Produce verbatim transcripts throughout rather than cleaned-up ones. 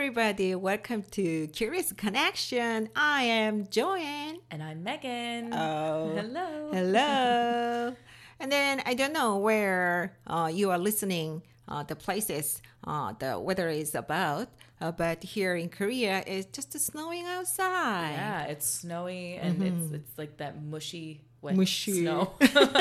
everybody. Welcome to Curious Connection. I am Joanne. And I'm Megan. Oh, hello. Hello. And then I don't know where uh, you are listening, uh, the places, uh, the weather is about. Uh, but here in Korea, it's just snowing outside. Yeah, it's snowy and mm-hmm. it's it's like that mushy wet mushy. snow.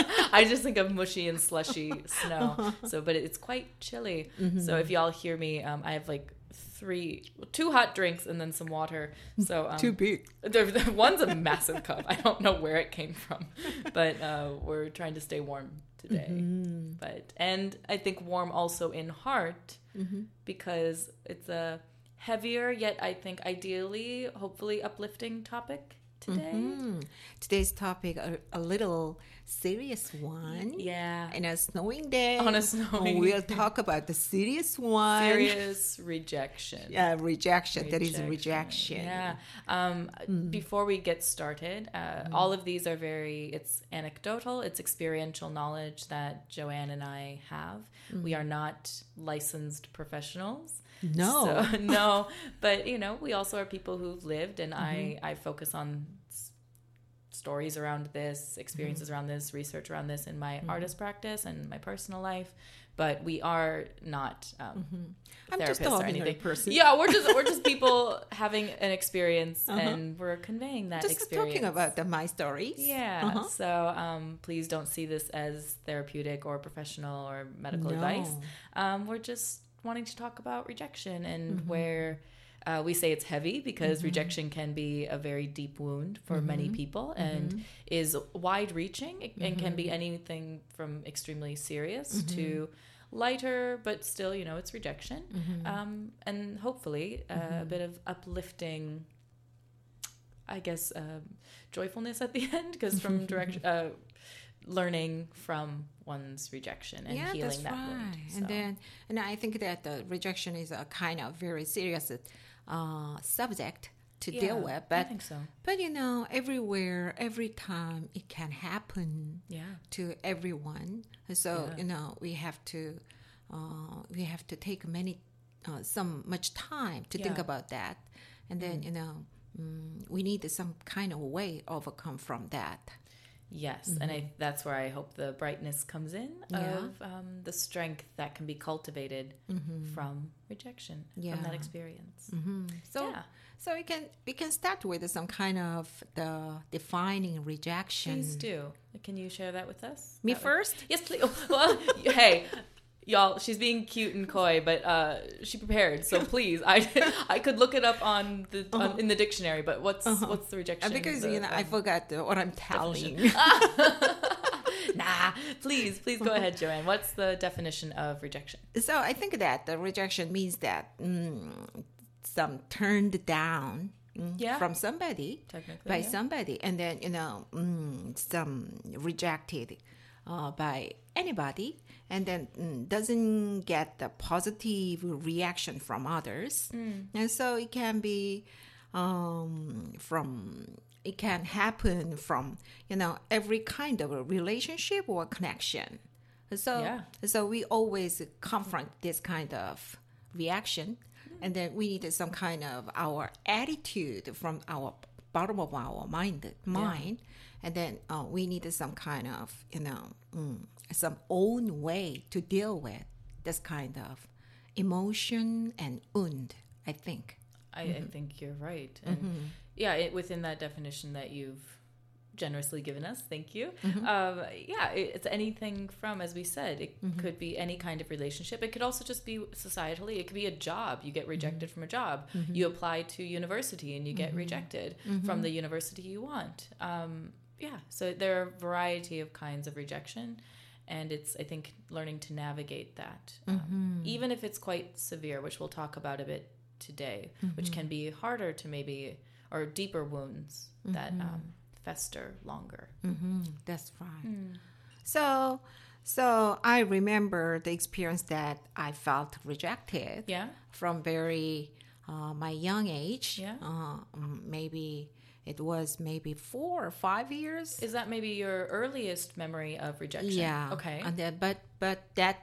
I just think of mushy and slushy snow. Uh-huh. So, but it's quite chilly. Mm-hmm. So if y'all hear me, um, I have like three, two hot drinks and then some water. So um, too big. The, the, one's a massive cup. I don't know where it came from, but uh, we're trying to stay warm today. Mm-hmm. But and I think warm also in heart mm-hmm. because it's a heavier yet I think ideally, hopefully uplifting topic today. Mm-hmm. Today's topic a, a little serious one. Yeah. In a snowing day. On a snowing We'll talk about the serious one. Serious rejection. Yeah, rejection. rejection. That is rejection. Yeah. Um, mm. Before we get started, uh, mm. all of these are very, it's anecdotal, it's experiential knowledge that Joanne and I have. Mm. We are not licensed professionals. No. So, no. But, you know, we also are people who've lived, and mm-hmm. I, I focus on s- stories around this, experiences mm-hmm. around this, research around this in my mm-hmm. artist practice and my personal life. But we are not um, mm-hmm. therapists just or anything. Person. Yeah, we're just we're just people having an experience, uh-huh. and we're conveying that just experience. Just talking about the, my stories. Yeah. Uh-huh. So um, please don't see this as therapeutic or professional or medical no. advice. Um, we're just wanting to talk about rejection and mm-hmm. where uh, we say it's heavy because mm-hmm. rejection can be a very deep wound for mm-hmm. many people and mm-hmm. is wide-reaching mm-hmm. and can be anything from extremely serious mm-hmm. to lighter, but still, you know, it's rejection. Mm-hmm. Um, and hopefully uh, mm-hmm. a bit of uplifting, I guess, um, joyfulness at the end because from direct uh, learning from one's rejection and yeah, healing that's that right. wound. So. And then, and I think that the rejection is a kind of very serious uh, subject to yeah, deal with. But I think so. But you know, everywhere, every time, it can happen. Yeah. To everyone. So yeah. you know, we have to, uh, we have to take many, uh, some much time to yeah. think about that, and then mm. you know, um, we need some kind of way overcome from that. Yes, mm-hmm. and I, that's where I hope the brightness comes in yeah. of um, the strength that can be cultivated mm-hmm. from rejection, yeah. from that experience. Mm-hmm. So, yeah. so we can we can start with some kind of the defining rejection. Please do. Can you share that with us? Me that first? Would... Yes, please. Well, hey. Y'all, she's being cute and coy, but uh, she prepared. So please, I I could look it up on the uh-huh. on, in the dictionary. But what's uh-huh. what's the rejection? Because the, you know um, I forgot what I'm telling. Nah, please, please go ahead, Joanne. What's the definition of rejection? So I think that the rejection means that mm, some turned down mm, yeah. from somebody, technically by yeah. somebody, and then you know mm, some rejected uh, by anybody. And then mm, doesn't get the positive reaction from others. Mm. And so it can be um, from, it can happen from, you know, every kind of a relationship or connection. So, yeah. so we always confront this kind of reaction. Mm. And then we need some kind of our attitude from our bottom of our mind, mind. Yeah. And then uh, we need some kind of, you know, mm, some own way to deal with this kind of emotion and wound, I think. I, mm-hmm. I think you're right. And mm-hmm. yeah, it, within that definition that you've generously given us, thank you. Mm-hmm. Um, yeah, it, it's anything from, as we said, it mm-hmm. could be any kind of relationship. It could also just be societally. It could be a job. You get rejected mm-hmm. from a job. Mm-hmm. You apply to university and you get mm-hmm. rejected mm-hmm. from the university you want. Um, yeah, so there are a variety of kinds of rejection. And it's, I think, learning to navigate that, um, mm-hmm. even if it's quite severe, which we'll talk about a bit today, mm-hmm. which can be harder to maybe, or deeper wounds mm-hmm. that um, fester longer. Mm-hmm. That's right. Mm. So, so I remember the experience that I felt rejected yeah. from very uh, my young age. Yeah. Uh, maybe. It was maybe four or five years. Is that maybe your earliest memory of rejection? Yeah. Okay. And then, but but that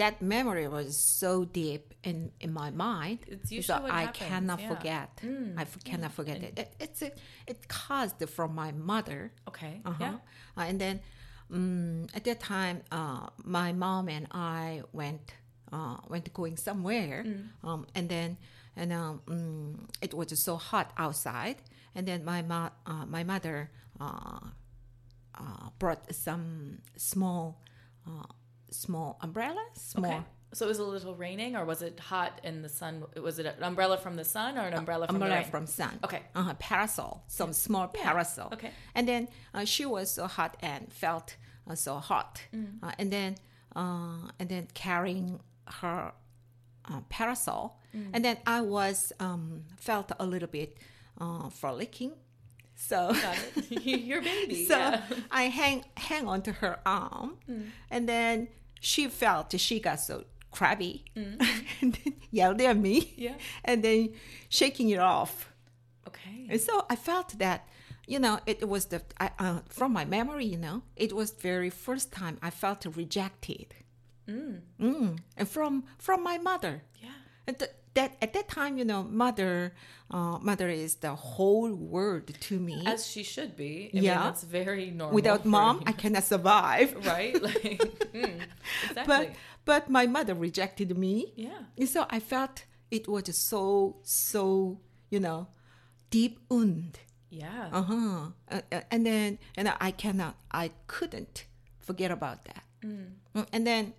that memory was so deep in, in my mind. It's usually so what I happens, cannot yeah. forget. Mm, I f- cannot forget it. it. It's a, it caused from my mother. Okay. Uh-huh. Yeah. Uh, and then um, at that time, uh, my mom and I went uh, went going somewhere, Mm. um, and then and um, um, it was so hot outside, and then my mo- uh, my mother uh, uh, brought some small uh, small umbrellas, small. Okay. So it was a little raining, or was it hot in the sun? Was it an umbrella from the sun or an umbrella from umbrella the rain? from sun. Okay. Uh-huh, parasol, some small Yeah. parasol. Okay. And then uh, she was so hot and felt uh, so hot. Mm. Uh, and then uh, and then carrying her uh, parasol. Mm. And then I was um, felt a little bit uh, frolicking. So Got it. Your baby. so yeah. I hang hang onto her arm, Mm. and then she felt she got so crabby Mm. and then yelled at me. Yeah. And then shaking it off. Okay. And so I felt that, you know, it was the, I, uh, from my memory, you know, it was very first time I felt rejected. Mm. Mm. And from from my mother. Yeah. And th- that at that time, you know, mother, uh, mother is the whole world to me. As she should be. I Yeah. mean, that's very normal. Without for- mom, I cannot survive. Right? Like, mm, exactly. But but my mother rejected me. yeah. And so I felt it was so, so, you know, deep wound. Yeah. Uh-huh. Uh, uh, and then, and I cannot, I couldn't forget about that. Mm. Mm, And then,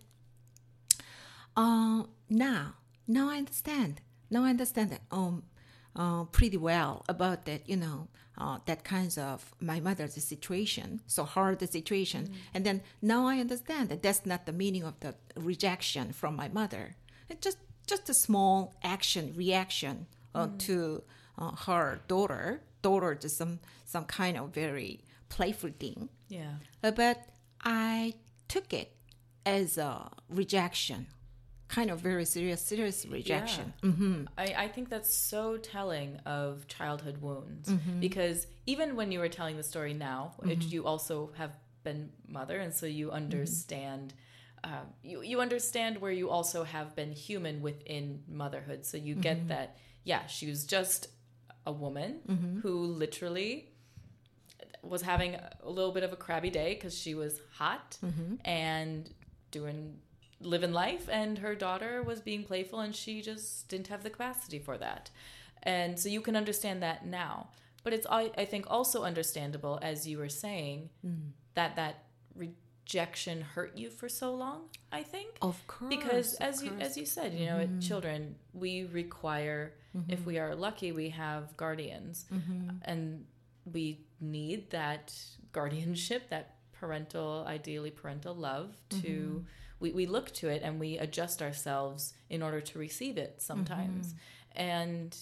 uh, now, now I understand. Now I understand that um, uh, pretty well about that, you know, uh, that kinds of my mother's situation, so hard the situation. Mm. And then now I understand that that's not the meaning of the rejection from my mother. It's just, just a small action, reaction uh, Mm. to uh, her daughter. Daughter to some, some kind of very playful thing. Yeah. Uh, but I took it as a rejection, kind of very serious, serious rejection. Mm-hmm. I, I think that's so telling of childhood wounds Mm-hmm. because even when you were telling the story now, which you also have been mother, and so you understand, uh, you you understand where you also have been human within motherhood. So you get that, yeah, she was just a woman who literally was having a little bit of a crabby day because she was hot and doing living life, and her daughter was being playful and she just didn't have the capacity for that. And so you can understand that now, but it's I, I think also understandable, as you were saying, that that rejection hurt you for so long, I think. Of course. Because of as you course. as you said, you know, mm-hmm. children, we require, mm-hmm. if we are lucky, we have guardians, mm-hmm. and we need that guardianship, that parental, ideally parental love to mm-hmm. we, we look to it and we adjust ourselves in order to receive it sometimes. Mm-hmm. And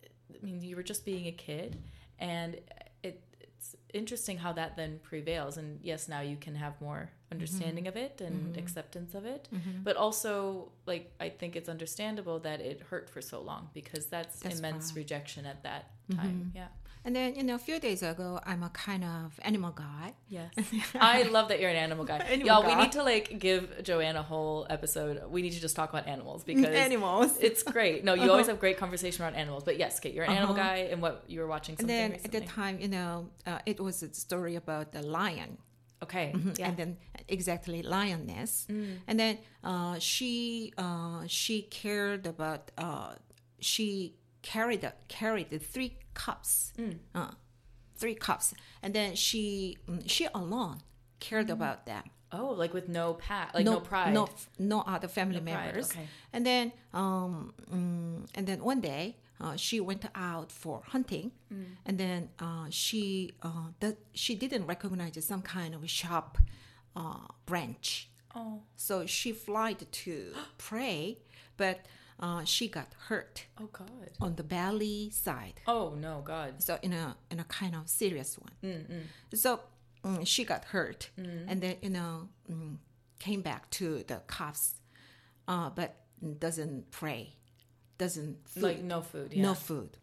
I mean, you were just being a kid, and it it's interesting how that then prevails. And yes, now you can have more understanding mm-hmm. of it and mm-hmm. acceptance of it, mm-hmm. but also, like, I think it's understandable that it hurt for so long, because that's, that's immense right. rejection at that time. Mm-hmm. Yeah. And then, you know, a few days ago, I'm a kind of animal guy. Yes. I love that you're an animal guy. Animal Y'all, guy. we need to, like, give Joanne a whole episode. We need to just talk about animals, because animals. It's great. No, you uh-huh. always have great conversation around animals. But yes, Kate, you're an uh-huh. animal guy, and what you were watching something And then recently. at the time, you know, uh, it was a story about the lion. Okay. Mm-hmm. Yeah. And then exactly lioness. Mm. And then uh, she uh, she cared about, uh, she carried the, carried the three cups. Mm. Uh, three cups. And then she she alone cared mm. about them. Oh, like with no pat, like no, no pride. No, no other family no members. Okay. And then um, um, and then one day uh, she went out for hunting, mm. and then uh, she uh, that she didn't recognize some kind of sharp uh, branch. Oh. So she flied to prey, but uh, she got hurt. Oh God! On the belly side. Oh no, God! So in a in a kind of serious one. Mm-mm. So um, she got hurt, mm. and then you know um, came back to the cups, uh, but doesn't pray, doesn't food. Like no food, yeah. no food.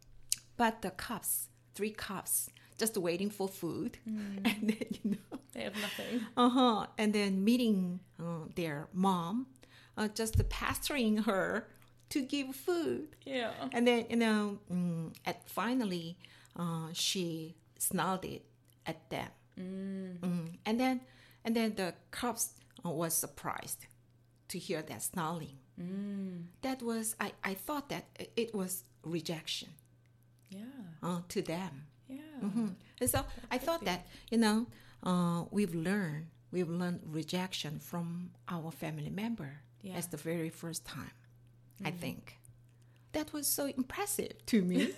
But the cups, three cups, just waiting for food, mm. and then you know they have nothing. Uh huh. And then meeting uh, their mom. uh, just pestering her to give food. Yeah. And then, you know, mm, at finally, uh, she snarled it at them. Mm. Mm. And then, and then the cubs uh, was surprised to hear that snarling. Mm. That was, I, I thought that it was rejection. Yeah. Uh, to them. Yeah. Mm-hmm. And so that I thought be. that, you know, uh, we've learned, we've learned rejection from our family member yeah. as the very first time. I think that was so impressive to me.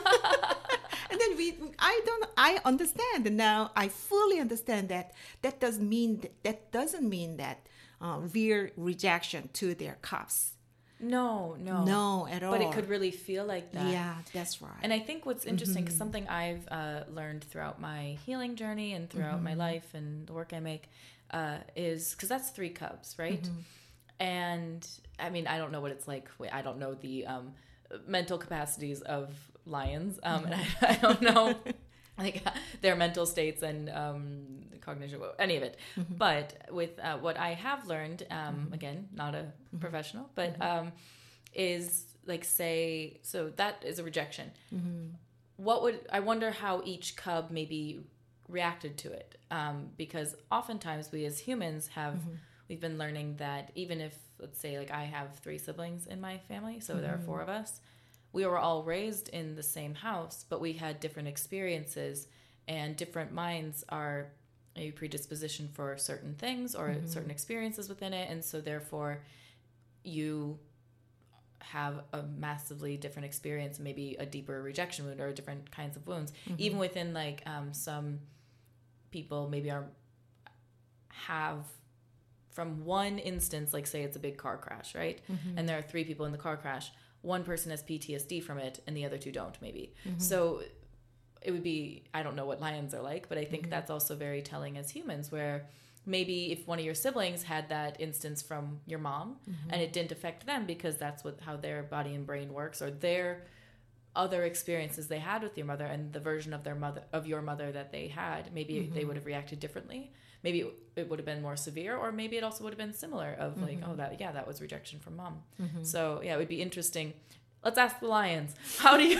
And then we, I don't, I understand now. I fully understand that that doesn't mean that, that doesn't mean that uh, we're rejection to their cups. No, no, no, at all. But it could really feel like that. Yeah, that's right. And I think what's interesting, because mm-hmm. something I've uh, learned throughout my healing journey and throughout mm-hmm. my life and the work I make uh, is because that's three cubs, right? Mm-hmm. And I mean, I don't know what it's like. I don't know the um, mental capacities of lions. Um, and I, I don't know like their mental states and um, cognition, any of it. Mm-hmm. But with uh, what I have learned, um, mm-hmm. again, not a mm-hmm. professional, but um, is like say, so that is a rejection. Mm-hmm. What would, I wonder how each cub maybe reacted to it. Um, because oftentimes we as humans have... Mm-hmm. We've been learning that even if, let's say, like I have three siblings in my family, so mm-hmm. there are four of us, we were all raised in the same house, but we had different experiences, and different minds are a predisposition for certain things or mm-hmm. certain experiences within it, and so therefore you have a massively different experience, maybe a deeper rejection wound or different kinds of wounds. Mm-hmm. Even within like um, some people maybe are have... From one instance, like say it's a big car crash, right? Mm-hmm. And there are three people in the car crash. One person has P T S D from it and the other two don't, maybe. Mm-hmm. So it would be, I don't know what lions are like, but I think mm-hmm. that's also very telling as humans, where maybe if one of your siblings had that instance from your mom mm-hmm. and it didn't affect them because that's what how their body and brain works, or their other experiences they had with your mother and the version of their mother of your mother that they had, maybe mm-hmm. they would have reacted differently. Maybe it would have been more severe, or maybe it also would have been similar of like, mm-hmm. oh, that, yeah, that was rejection from mom. Mm-hmm. So yeah, it would be interesting. Let's ask the lions. How do you,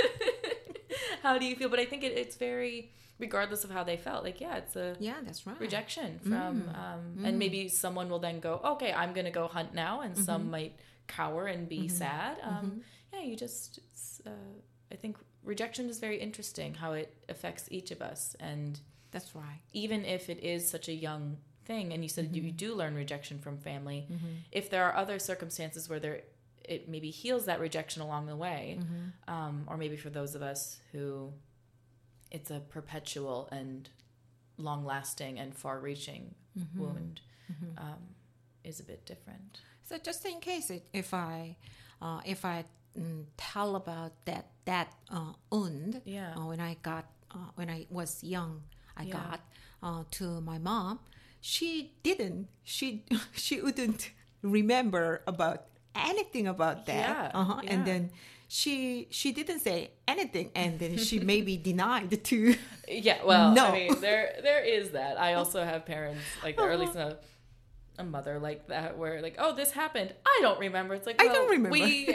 how do you feel? But I think it, it's very, regardless of how they felt, like, yeah, it's a yeah, that's right. rejection from, mm-hmm. um, mm-hmm. and maybe someone will then go, okay, I'm going to go hunt now. And mm-hmm. some might cower and be mm-hmm. sad. Um, mm-hmm. Yeah, you just, it's, uh, I think rejection is very interesting how it affects each of us. And that's right. Even if it is such a young thing, and you said mm-hmm. you do learn rejection from family, mm-hmm. if there are other circumstances where there it maybe heals that rejection along the way, mm-hmm. um, or maybe for those of us who it's a perpetual and long-lasting and far-reaching mm-hmm. wound, mm-hmm. Um, is a bit different. So just in case, it, if I uh, if I mm, tell about that that uh, wound yeah. uh, when I got uh, when I was young. I yeah. got uh, to my mom, she didn't, she she wouldn't remember about anything about that. Yeah, uh-huh. yeah. And then she she didn't say anything, and then she maybe denied to. Yeah, well, no. I mean, there there is that. I also have parents, like, or at least a, a mother like that, where like, oh, this happened. I don't remember. It's like, well, I don't remember. We,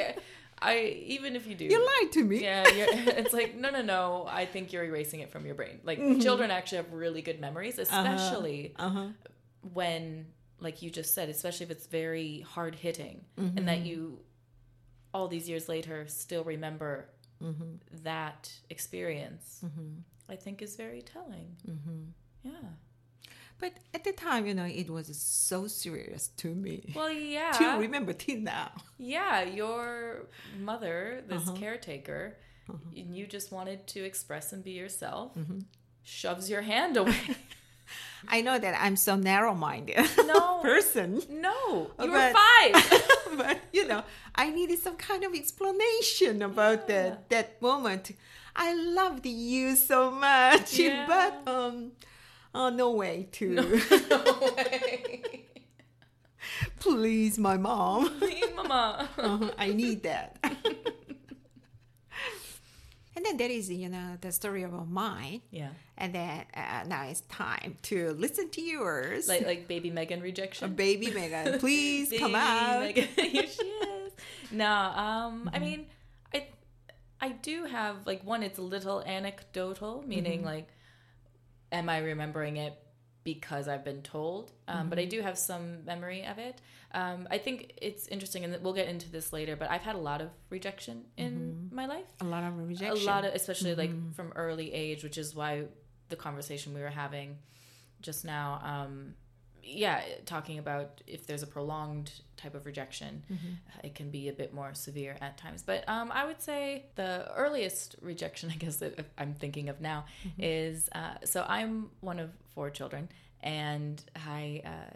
I even if you do, you lied to me. Yeah, you're, it's like no, no, no. I think you're erasing it from your brain. Like mm-hmm. children actually have really good memories, especially uh-huh. Uh-huh. when, like you just said, especially if it's very hard hitting, mm-hmm. and that you, all these years later, still remember mm-hmm. that experience. Mm-hmm. I think is very telling. Mm-hmm. Yeah. But at the time, you know, it was so serious to me. Well, yeah. To remember till now. Yeah, your mother, this uh-huh. caretaker, uh-huh. and you just wanted to express and be yourself, mm-hmm. shoves your hand away. I know that I'm so narrow-minded no, person. No, you but, were five. But, you know, I needed some kind of explanation about yeah. that, that moment. I loved you so much. Yeah. But, um... Oh, no way to. No, no way. Please, my mom. Please, mama. uh-huh, I need that. And then there is, you know, the story of mine. Yeah. And then uh, now it's time to listen to yours. Like like baby Megan rejection. Uh, baby Megan, please baby come out. Megan. Here she is. No, um, mm-hmm. I mean, I I do have like one. It's a little anecdotal, meaning mm-hmm. like, am I remembering it because I've been told? Um, mm-hmm. But I do have some memory of it. Um, I think it's interesting, and we'll get into this later, but I've had a lot of rejection in mm-hmm. my life. A lot of rejection. A lot of, especially mm-hmm. like from early age, which is why the conversation we were having just now, um, yeah, talking about if there's a prolonged type of rejection, mm-hmm. it can be a bit more severe at times. But um, I would say the earliest rejection, I guess, that I'm thinking of now mm-hmm. is, uh, so I'm one of four children, and I... Uh,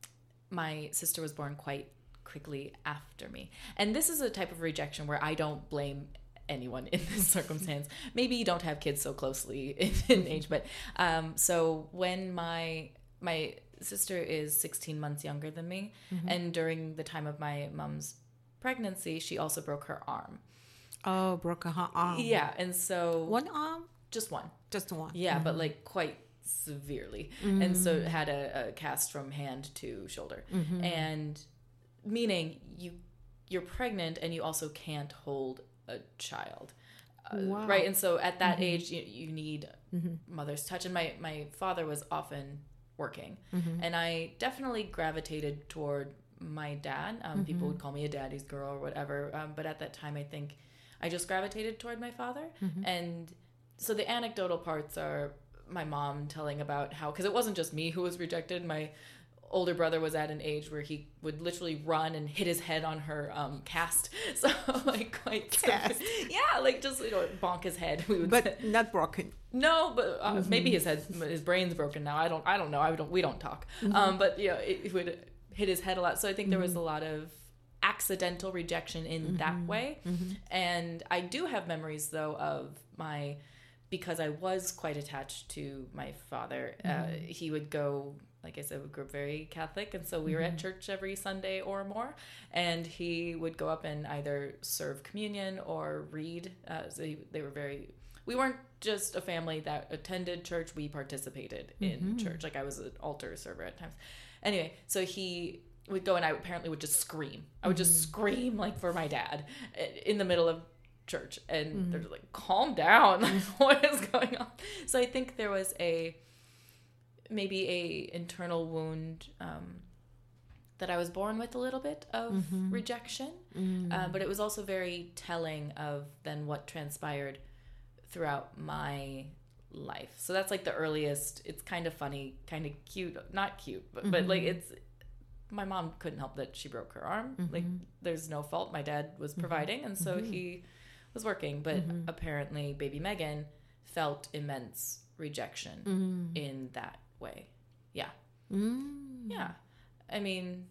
my sister was born quite quickly after me. And this is a type of rejection where I don't blame anyone in this circumstance. Maybe you don't have kids so closely in, in age, but um, so when my my sister is sixteen months younger than me, mm-hmm. and during the time of my mom's pregnancy, she also broke her arm. Oh, broke her arm. Yeah, and so... One arm? Just one. Just one. Yeah, mm-hmm. but like quite... severely mm-hmm. and so had a, a cast from hand to shoulder mm-hmm. and meaning you you're pregnant and you also can't hold a child uh, wow. right, and so at that mm-hmm. age you, you need mm-hmm. mother's touch, and my my father was often working mm-hmm. and I definitely gravitated toward my dad. um, mm-hmm. People would call me a daddy's girl or whatever, um, but at that time I think I just gravitated toward my father. Mm-hmm. And so the anecdotal parts are my mom telling about how, because it wasn't just me who was rejected. My older brother was at an age where he would literally run and hit his head on her um, cast. So like quite cast. Yeah, like just, you know, bonk his head. We would but say. Not broken. No, but uh, mm-hmm. maybe his head, his brain's broken now. I don't, I don't know. I don't. We don't talk. Mm-hmm. Um, but you know, it, it would hit his head a lot. So I think mm-hmm. there was a lot of accidental rejection in mm-hmm. that way. Mm-hmm. And I do have memories though of my. Because I was quite attached to my father, mm-hmm. uh, he would go, like I said, we grew up very Catholic, and so we mm-hmm. were at church every Sunday or more, and he would go up and either serve communion or read. Uh, so he, they were very, we weren't just a family that attended church, we participated in mm-hmm. church. Like I was an altar server at times. Anyway, so he would go and I apparently would just scream. I would mm-hmm. just scream like for my dad in the middle of church, and mm-hmm. they're just like, calm down, like, what is going on? So I think there was a maybe a internal wound um that I was born with, a little bit of mm-hmm. rejection, mm-hmm. uh, but it was also very telling of then what transpired throughout my life. So that's like the earliest. It's kind of funny, kind of cute, not cute, but, mm-hmm. but like it's my mom couldn't help that she broke her arm. Mm-hmm. Like there's no fault. My dad was providing, and so mm-hmm. he was working, but mm-hmm. apparently baby Megan felt immense rejection mm-hmm. in that way. Yeah. Mm. Yeah. I mean,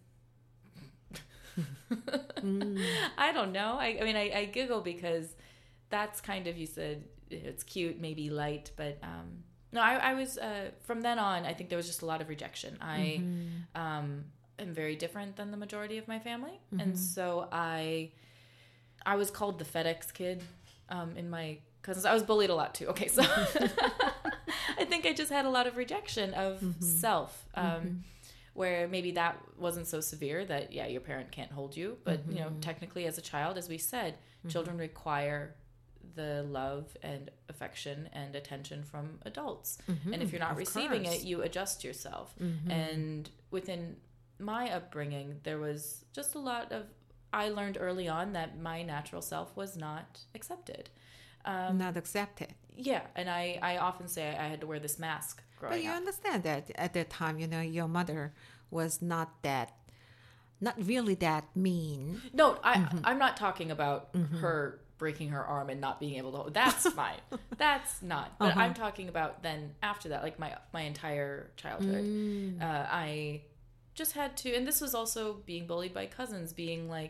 mm. I don't know. I, I mean, I, I giggle because that's kind of, you said it's cute, maybe light, but um, no, I, I was, uh, from then on, I think there was just a lot of rejection. I mm-hmm. um, am very different than the majority of my family. Mm-hmm. And so I... I was called the FedEx kid um, in my cousins. I was bullied a lot too. Okay, so I think I just had a lot of rejection of mm-hmm. self, um, mm-hmm. where maybe that wasn't so severe that, yeah, your parent can't hold you. But, mm-hmm. you know, technically as a child, as we said, mm-hmm. children require the love and affection and attention from adults. Mm-hmm. And if you're not of receiving course. It, you adjust yourself. Mm-hmm. And within my upbringing, there was just a lot of, I learned early on that my natural self was not accepted. Um, not accepted. Yeah, and I, I often say I had to wear this mask growing up. But you up. understand that at that time, you know, your mother was not that, not really that mean. No, I, mm-hmm. I'm not talking about mm-hmm. her breaking her arm and not being able to, that's fine. That's not. But uh-huh. I'm talking about then after that, like my, my entire childhood. Mm. Uh, I... just had to, and this was also being bullied by cousins, being like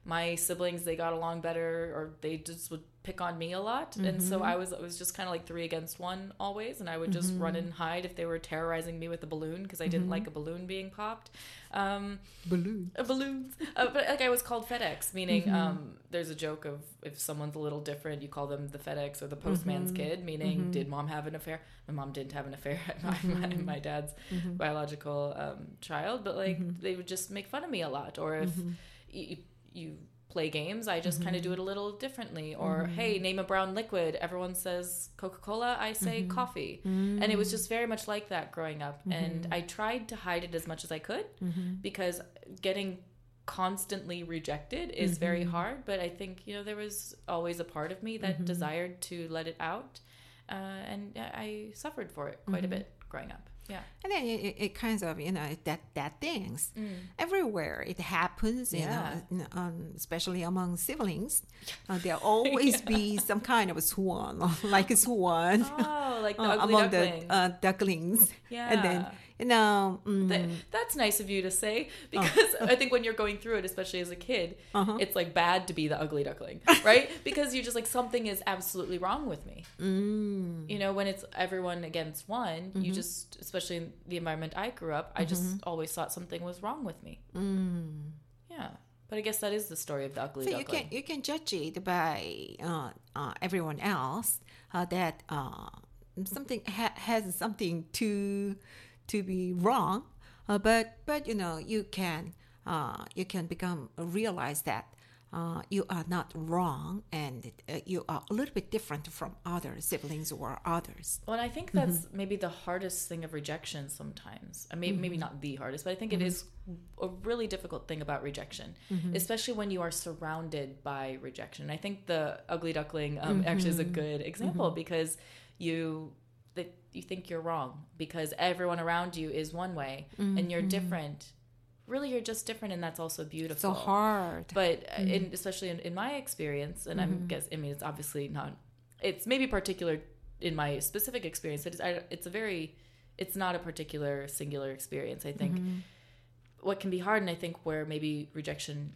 my siblings, they got along better, or they just would pick on me a lot. Mm-hmm. And so I was I was just kind of like three against one always, and I would just mm-hmm. run and hide if they were terrorizing me with a balloon, because I didn't mm-hmm. like a balloon being popped. Um, balloons. Uh, balloons. Uh, but like I was called FedEx, meaning mm-hmm. um, there's a joke of if someone's a little different, you call them the FedEx or the postman's mm-hmm. kid, meaning mm-hmm. did mom have an affair? My mom didn't have an affair. my, mm-hmm. my, my dad's mm-hmm. biological um, child, but like mm-hmm. they would just make fun of me a lot. Or if mm-hmm. you, you play games, I just mm-hmm. kind of do it a little differently. Or mm-hmm. hey, name a brown liquid. Everyone says Coca-Cola, I say mm-hmm. coffee. Mm-hmm. And it was just very much like that growing up. Mm-hmm. And I tried to hide it as much as I could mm-hmm. because getting constantly rejected is mm-hmm. very hard. But I think, you know, there was always a part of me that mm-hmm. desired to let it out. Uh, and I suffered for it quite mm-hmm. a bit growing up. Yeah. And then it, it kind of, you know, that that things mm. everywhere it happens, you yeah. know, um, especially among siblings. Uh, there'll always yeah. be some kind of a swan, like a swan. Oh, like the uh, ugly among duckling. the uh, ducklings. Yeah. And then, you know, mm, that, that's nice of you to say, because oh. I think when you're going through it, especially as a kid, uh-huh. it's like bad to be the ugly duckling, right? Because you're just like, something is absolutely wrong with me. Mm. You know, when it's everyone against one, mm-hmm. you just, especially in the environment I grew up, I mm-hmm. just always thought something was wrong with me. Mm. Yeah. But I guess that is the story of the ugly so duckling. You can, you can judge it by uh, uh, everyone else uh, that uh, something ha- has something to to be wrong, uh, but but you know you can uh, you can become realize that uh, you are not wrong, and uh, you are a little bit different from other siblings or others. Well, and I think that's mm-hmm. maybe the hardest thing of rejection sometimes. I mean, mm-hmm. maybe not the hardest, but I think mm-hmm. it is a really difficult thing about rejection, mm-hmm. especially when you are surrounded by rejection. I think the ugly duckling um, mm-hmm. actually is a good example mm-hmm. because you that you think you're wrong because everyone around you is one way mm-hmm. and you're different. Really, you're just different, and that's also beautiful. So hard. But mm-hmm. in, especially in, in my experience, and mm-hmm. I'm guess I mean it's obviously not. It's maybe particular in my specific experience, but it's I, it's a very, it's not a particular singular experience. I think mm-hmm. what can be hard, and I think where maybe rejection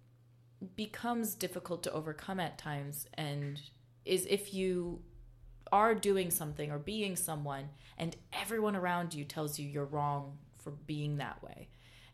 becomes difficult to overcome at times, and is if you are doing something or being someone, and everyone around you tells you you're wrong for being that way.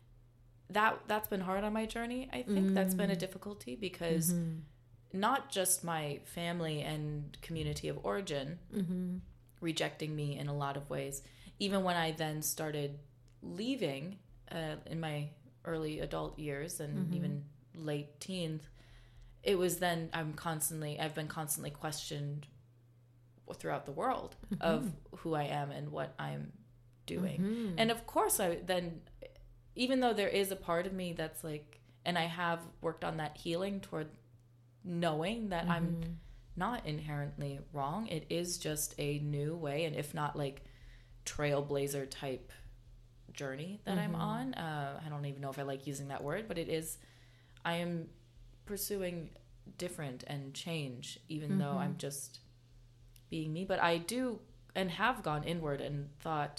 That that's been hard on my journey. I think mm. that's been a difficulty because mm-hmm. not just my family and community of origin mm-hmm. rejecting me in a lot of ways. Even when I then started leaving uh, in my early adult years and mm-hmm. even late teens, it was then I'm constantly I've been constantly questioned throughout the world mm-hmm. of who I am and what I'm doing. Mm-hmm. And of course I then even though there is a part of me that's like, and I have worked on that healing toward knowing that mm-hmm. I'm not inherently wrong. It is just a new way, and if not like trailblazer type journey that mm-hmm. I'm on. Uh, I don't even know if I like using that word, but it is, I am pursuing different and change, even mm-hmm. though I'm just being me. But I do and have gone inward and thought,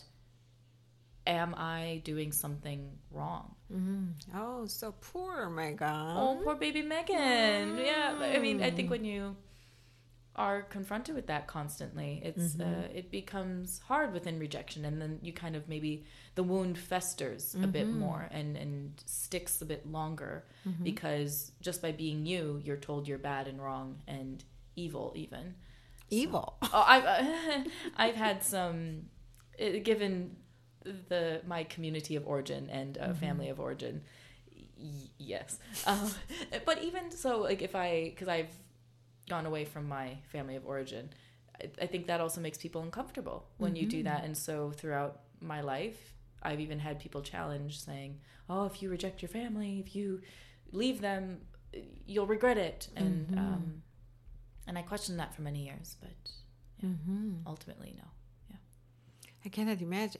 am I doing something wrong? Mm-hmm. Oh, so poor Megan. Oh, poor baby Megan. Mm. Yeah, I mean, I think when you are confronted with that constantly, it's mm-hmm. uh, it becomes hard within rejection, and then you kind of maybe the wound festers mm-hmm. a bit more and, and sticks a bit longer mm-hmm. because just by being you, you're told you're bad and wrong and evil even. Evil? So, oh, I've, uh, I've had some, uh, given the my community of origin and uh, mm-hmm. family of origin, y- yes. Um, but even so, like if I, because I've gone away from my family of origin, I, I think that also makes people uncomfortable when mm-hmm. you do that. And so throughout my life, I've even had people challenge saying, oh, if you reject your family, if you leave them, you'll regret it. And mm-hmm. um, and I questioned that for many years, but yeah, mm-hmm. ultimately, no. I cannot imagine.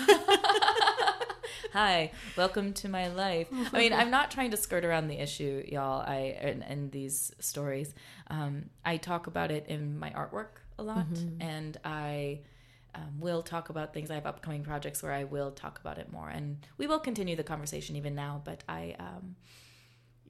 Hi, welcome to my life. I mean, I'm not trying to skirt around the issue, y'all. I in, in these stories, um, I talk about it in my artwork a lot, mm-hmm. and I um, will talk about things. I have upcoming projects where I will talk about it more, and we will continue the conversation even now. But I, um,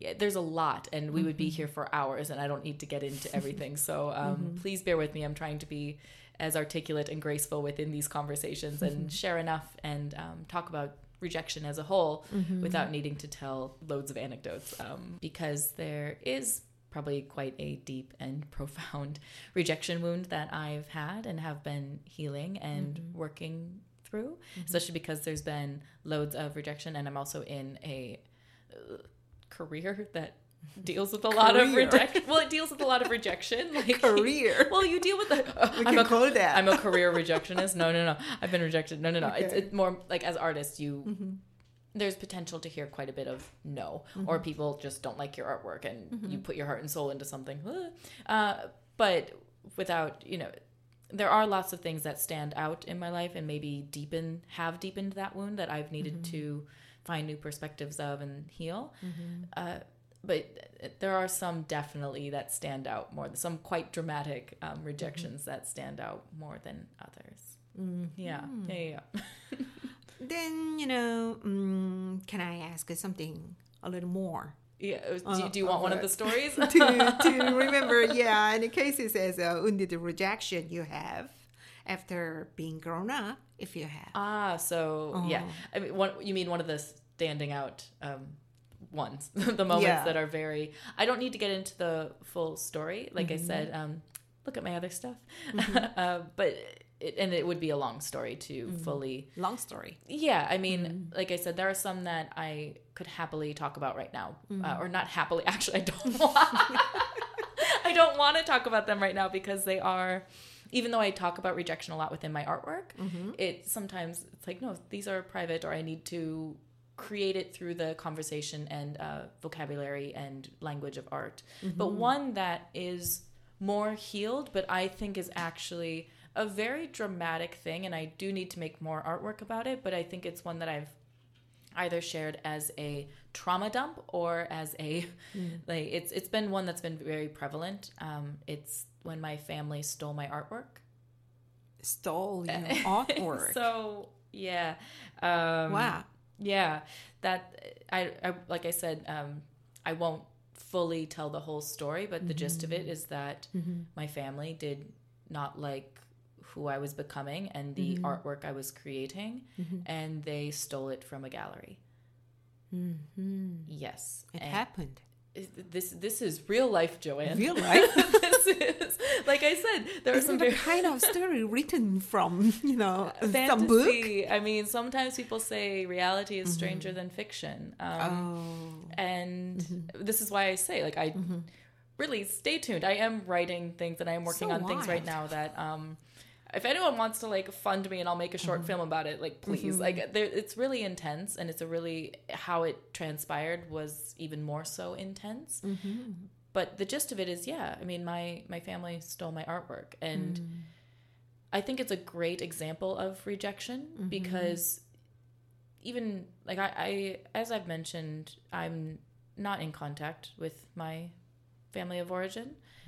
yeah, there's a lot, and we would be here for hours, and I don't need to get into everything. So um, mm-hmm. please bear with me. I'm trying to be as articulate and graceful within these conversations and mm-hmm. share enough and um, talk about rejection as a whole mm-hmm. without needing to tell loads of anecdotes, um, because there is probably quite a deep and profound rejection wound that I've had and have been healing and mm-hmm. working through, mm-hmm. especially because there's been loads of rejection, and I'm also in a uh, career that deals with a career. lot of rejection. Well, it deals with a lot of rejection. Like career. Well, you deal with the. Uh, we I'm can a, call it that. I'm a career rejectionist. No, no, no. I've been rejected. No, no, no. Okay. It's, it's more like as artists, you. Mm-hmm. There's potential to hear quite a bit of no, mm-hmm. or people just don't like your artwork, and mm-hmm. you put your heart and soul into something. Uh, but without, you know, there are lots of things that stand out in my life and maybe deepen, have deepened that wound that I've needed mm-hmm. to find new perspectives of and heal. Mm-hmm. Uh, but there are some definitely that stand out more, some quite dramatic um, rejections mm-hmm. that stand out more than others. Mm-hmm. Yeah, yeah, yeah. Then, you know, um, can I ask something a little more? Yeah. Do, do you want uh, one of the stories? to, to remember, yeah, in the cases as uh, wounded rejection you have after being grown up, if you have. Ah, so, oh. yeah. I mean, one, you mean one of the standing out um, ones, the moments yeah. that are very... I don't need to get into the full story. Like mm-hmm. I said, um, look at my other stuff. Mm-hmm. uh, but... It, and it would be a long story to mm-hmm. fully... Long story. Yeah. I mean, mm-hmm. like I said, there are some that I could happily talk about right now. Mm-hmm. Uh, or not happily. Actually, I don't want... I don't want to talk about them right now because they are... Even though I talk about rejection a lot within my artwork, mm-hmm. it sometimes... It's like, no, these are private, or I need to create it through the conversation and uh, vocabulary and language of art. Mm-hmm. But one that is more healed, but I think is actually... a very dramatic thing, and I do need to make more artwork about it, but I think it's one that I've either shared as a trauma dump or as a mm. like it's it's been one that's been very prevalent. Um, it's when my family stole my artwork. Stole your artwork. So yeah. Um, wow. Yeah. That I, I like I said, um, I won't fully tell the whole story, but the mm-hmm. gist of it is that mm-hmm. my family did not like who I was becoming and the mm-hmm. artwork I was creating, mm-hmm. and they stole it from a gallery. Mm-hmm. Yes. It and happened. This this is real life, Joanne. Real life? This is, like I said, there is are some very... very... kind of story written from, you know, fantasy. Some book? I mean, sometimes people say reality is stranger mm-hmm. than fiction. Um, oh. And mm-hmm. this is why I say, like, I mm-hmm. really stay tuned. I am writing things and I am working so on wild. things right now that... Um, if anyone wants to like fund me and I'll make a short mm-hmm. film about it, like please, mm-hmm. like there, it's really intense, and it's a really, how it transpired was even more so intense. Mm-hmm. But the gist of it is, yeah, I mean, my, my family stole my artwork, and mm. I think it's a great example of rejection mm-hmm. because even like I, I, as I've mentioned, I'm not in contact with my family of origin,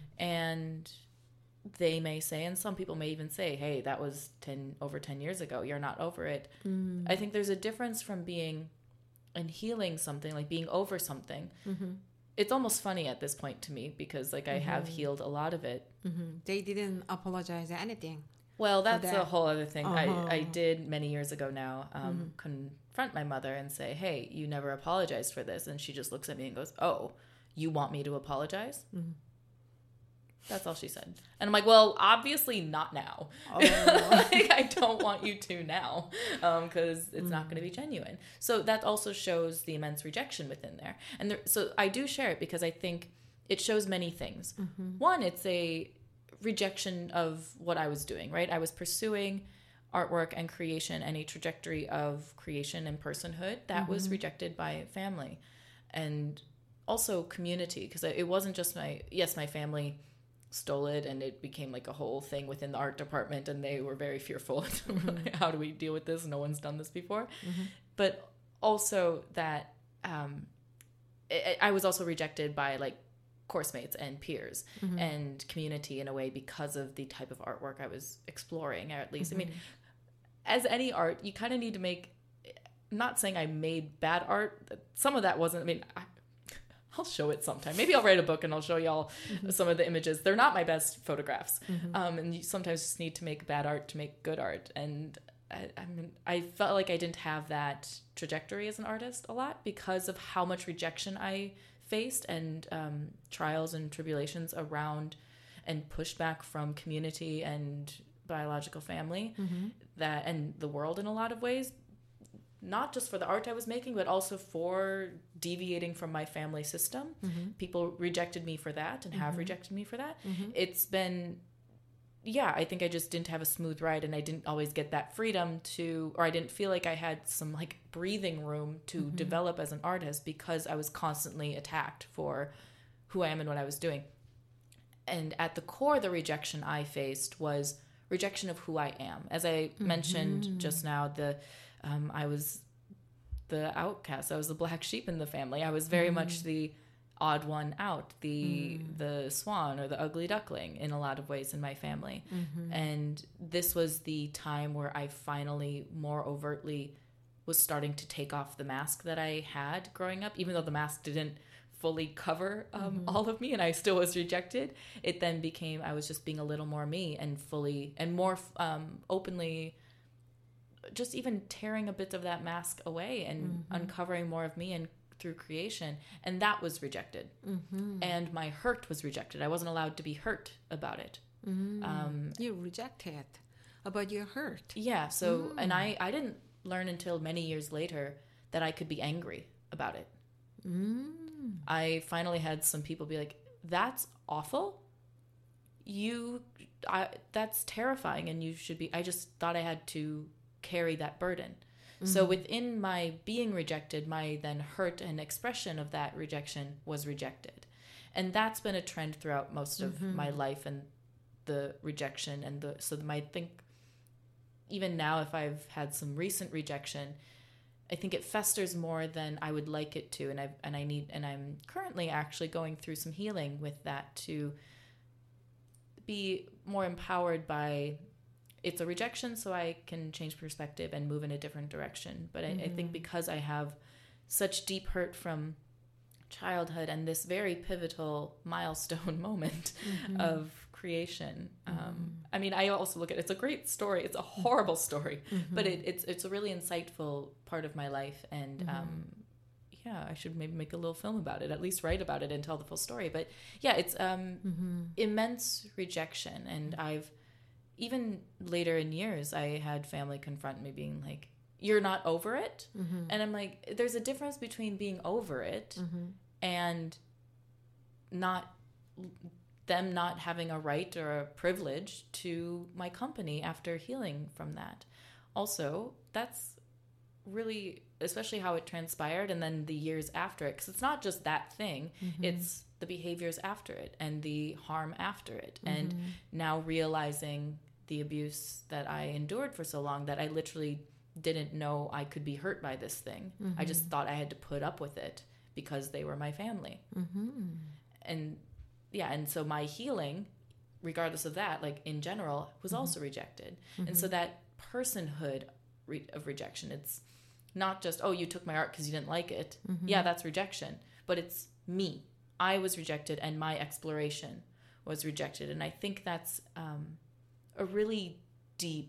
and they may say, and some people may even say, hey, that was ten over ten years ago. You're not over it. Mm. I think there's a difference from being and healing something, like being over something. Mm-hmm. It's almost funny at this point to me because like mm-hmm. I have healed a lot of it. Mm-hmm. They didn't apologize or anything. Well, that's that. a whole other thing. Uh-huh. I, I did many years ago now um, mm-hmm. confront my mother and say, hey, you never apologized for this. And she just looks at me and goes, oh, you want me to apologize? Mm-hmm. That's all she said. And I'm like, well, obviously not now. Oh. Like, I don't want you to now because um, it's mm. not going to be genuine. So that also shows the immense rejection within there. And there, so I do share it because I think it shows many things. Mm-hmm. One, it's a rejection of what I was doing, right? I was pursuing artwork and creation and a trajectory of creation and personhood that mm-hmm. was rejected by family. And also community, because it wasn't just my, yes, my family stole it and it became like a whole thing within the art department and they were very fearful. Mm-hmm. How do we deal with this? No one's done this before. Mm-hmm. But also that um, it, I was also rejected by like course mates and peers mm-hmm. and community in a way because of the type of artwork I was exploring, or at least, mm-hmm. I mean, as any art, you kind of need to make, I'm not saying I made bad art. Some of that wasn't, I mean, I, I'll show it sometime. Maybe I'll write a book and I'll show y'all mm-hmm. some of the images. They're not my best photographs. Mm-hmm. Um, and you sometimes just need to make bad art to make good art. And I, I mean, I felt like I didn't have that trajectory as an artist a lot because of how much rejection I faced and um, trials and tribulations around and pushback from community and biological family mm-hmm. that and the world in a lot of ways. Not just for the art I was making, but also for deviating from my family system. Mm-hmm. People rejected me for that and mm-hmm. have rejected me for that. Mm-hmm. It's been, yeah, I think I just didn't have a smooth ride and I didn't always get that freedom to, or I didn't feel like I had some like breathing room to mm-hmm. develop as an artist because I was constantly attacked for who I am and what I was doing. And at the core, the rejection I faced was rejection of who I am. As I mm-hmm. mentioned just now, the Um, I was the outcast. I was the black sheep in the family. I was very mm. much the odd one out, the mm. the swan or the ugly duckling in a lot of ways in my family. Mm-hmm. And this was the time where I finally more overtly was starting to take off the mask that I had growing up, even though the mask didn't fully cover um, mm-hmm. all of me and I still was rejected. It then became, I was just being a little more me and fully and more um, openly just even tearing a bit of that mask away and mm-hmm. uncovering more of me and through creation. And that was rejected. Mm-hmm. And my hurt was rejected. I wasn't allowed to be hurt about it. Mm-hmm. Um, you rejected about your hurt. Yeah. So, mm. and I, I didn't learn until many years later that I could be angry about it. Mm. I finally had some people be like, that's awful. You, I, that's terrifying. And you should be, I just thought I had to carry that burden. Mm-hmm. So within my being rejected, my then hurt and expression of that rejection was rejected. And that's been a trend throughout most of mm-hmm. my life and the rejection and the, so my, I think even now, if I've had some recent rejection, I think it festers more than I would like it to. And I, and I need, and I'm currently actually going through some healing with that to be more empowered by it's a rejection so I can change perspective and move in a different direction. But mm-hmm. I, I think because I have such deep hurt from childhood and this very pivotal milestone moment mm-hmm. of creation. Mm-hmm. Um, I mean, I also look at it's a great story. It's a horrible story, mm-hmm. but it, it's it's a really insightful part of my life. And mm-hmm. um, yeah, I should maybe make a little film about it, at least write about it and tell the full story. But yeah, it's um, mm-hmm. immense rejection. And I've even later in years, I had family confront me being like, you're not over it. Mm-hmm. And I'm like, there's a difference between being over it mm-hmm. and not them not having a right or a privilege to my company after healing from that. Also, that's really, especially how it transpired and then the years after it, because it's not just that thing, mm-hmm. it's the behaviors after it and the harm after it. Mm-hmm. And now realizing the abuse that I endured for so long that I literally didn't know I could be hurt by this thing. Mm-hmm. I just thought I had to put up with it because they were my family. Mm-hmm. And yeah, and so my healing, regardless of that, like in general, was mm-hmm. also rejected. Mm-hmm. And so that personhood re- of rejection, it's not just, oh, you took my art because you didn't like it. Mm-hmm. Yeah, that's rejection. But it's me. I was rejected and my exploration was rejected. And I think that's um, a really deep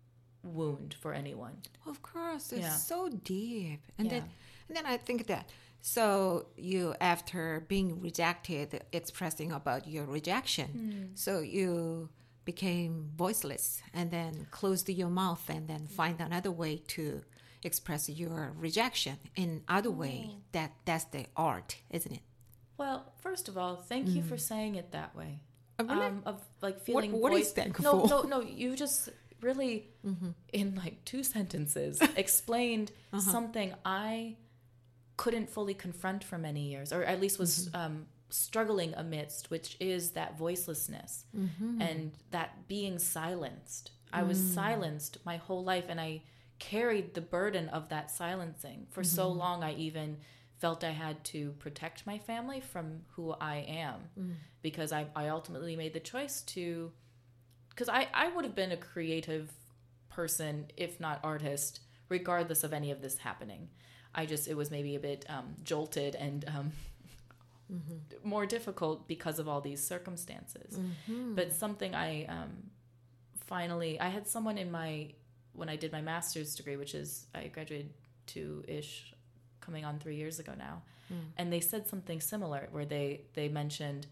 wound for anyone. Of course, it's yeah. so deep. And yeah. then and then I think that, so you, after being rejected, expressing about your rejection, mm. so you became voiceless and then closed your mouth and then find another way to express your rejection in other oh. way. That that's the art, isn't it? Well, first of all, thank mm. you for saying it that way. Oh, really? Um, of like feeling what, what voice- is that no, no, no. You just really, mm-hmm. in like two sentences, explained uh-huh. something I couldn't fully confront for many years, or at least was mm-hmm. um, struggling amidst, which is that voicelessness mm-hmm. and that being silenced. Mm. I was silenced my whole life, and I carried the burden of that silencing for mm-hmm. so long. I even felt I had to protect my family from who I am mm. because I, I ultimately made the choice to, because I, I would have been a creative person, if not artist, regardless of any of this happening. I just, it was maybe a bit um, jolted and um, mm-hmm. more difficult because of all these circumstances. Mm-hmm. But something I um, finally, I had someone in my, when I did my master's degree, which is, I graduated two-ish, coming on three years ago now. Mm. And they said something similar where they, they mentioned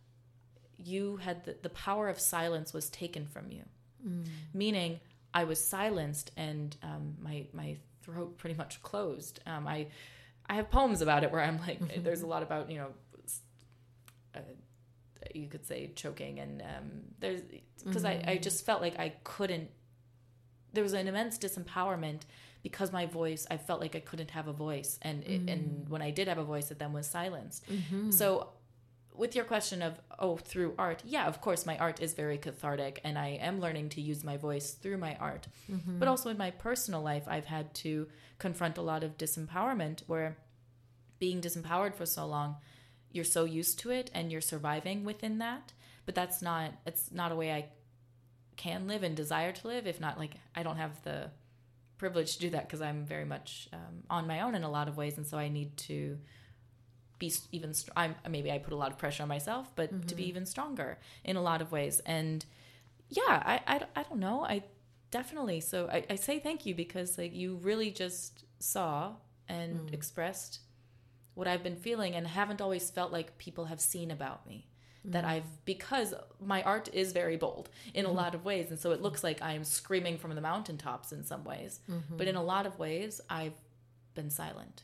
you had the, the power of silence was taken from you. Mm. Meaning I was silenced and um, my, my throat pretty much closed. Um, I, I have poems about it where I'm like, mm-hmm. there's a lot about, you know, uh, you could say choking and um, there's, because mm-hmm. I, I just felt like I couldn't, there was an immense disempowerment because my voice, I felt like I couldn't have a voice. And mm. it, and when I did have a voice, it then was silenced. Mm-hmm. So with your question of, oh, through art, yeah, of course, my art is very cathartic and I am learning to use my voice through my art. Mm-hmm. But also in my personal life, I've had to confront a lot of disempowerment where being disempowered for so long, you're so used to it and you're surviving within that. But that's not, it's not a way I can live and desire to live. If not, like, I don't have the privilege to do that because I'm very much um, on my own in a lot of ways. And so I need to be even, I'm, maybe I put a lot of pressure on myself, but mm-hmm. to be even stronger in a lot of ways. And yeah, I, I, I don't know. I definitely, so I, I say thank you because like you really just saw and mm. expressed what I've been feeling and haven't always felt like people have seen about me. That I've, because my art is very bold in a mm-hmm. lot of ways. And so it looks like I'm screaming from the mountaintops in some ways. Mm-hmm. But in a lot of ways, I've been silent.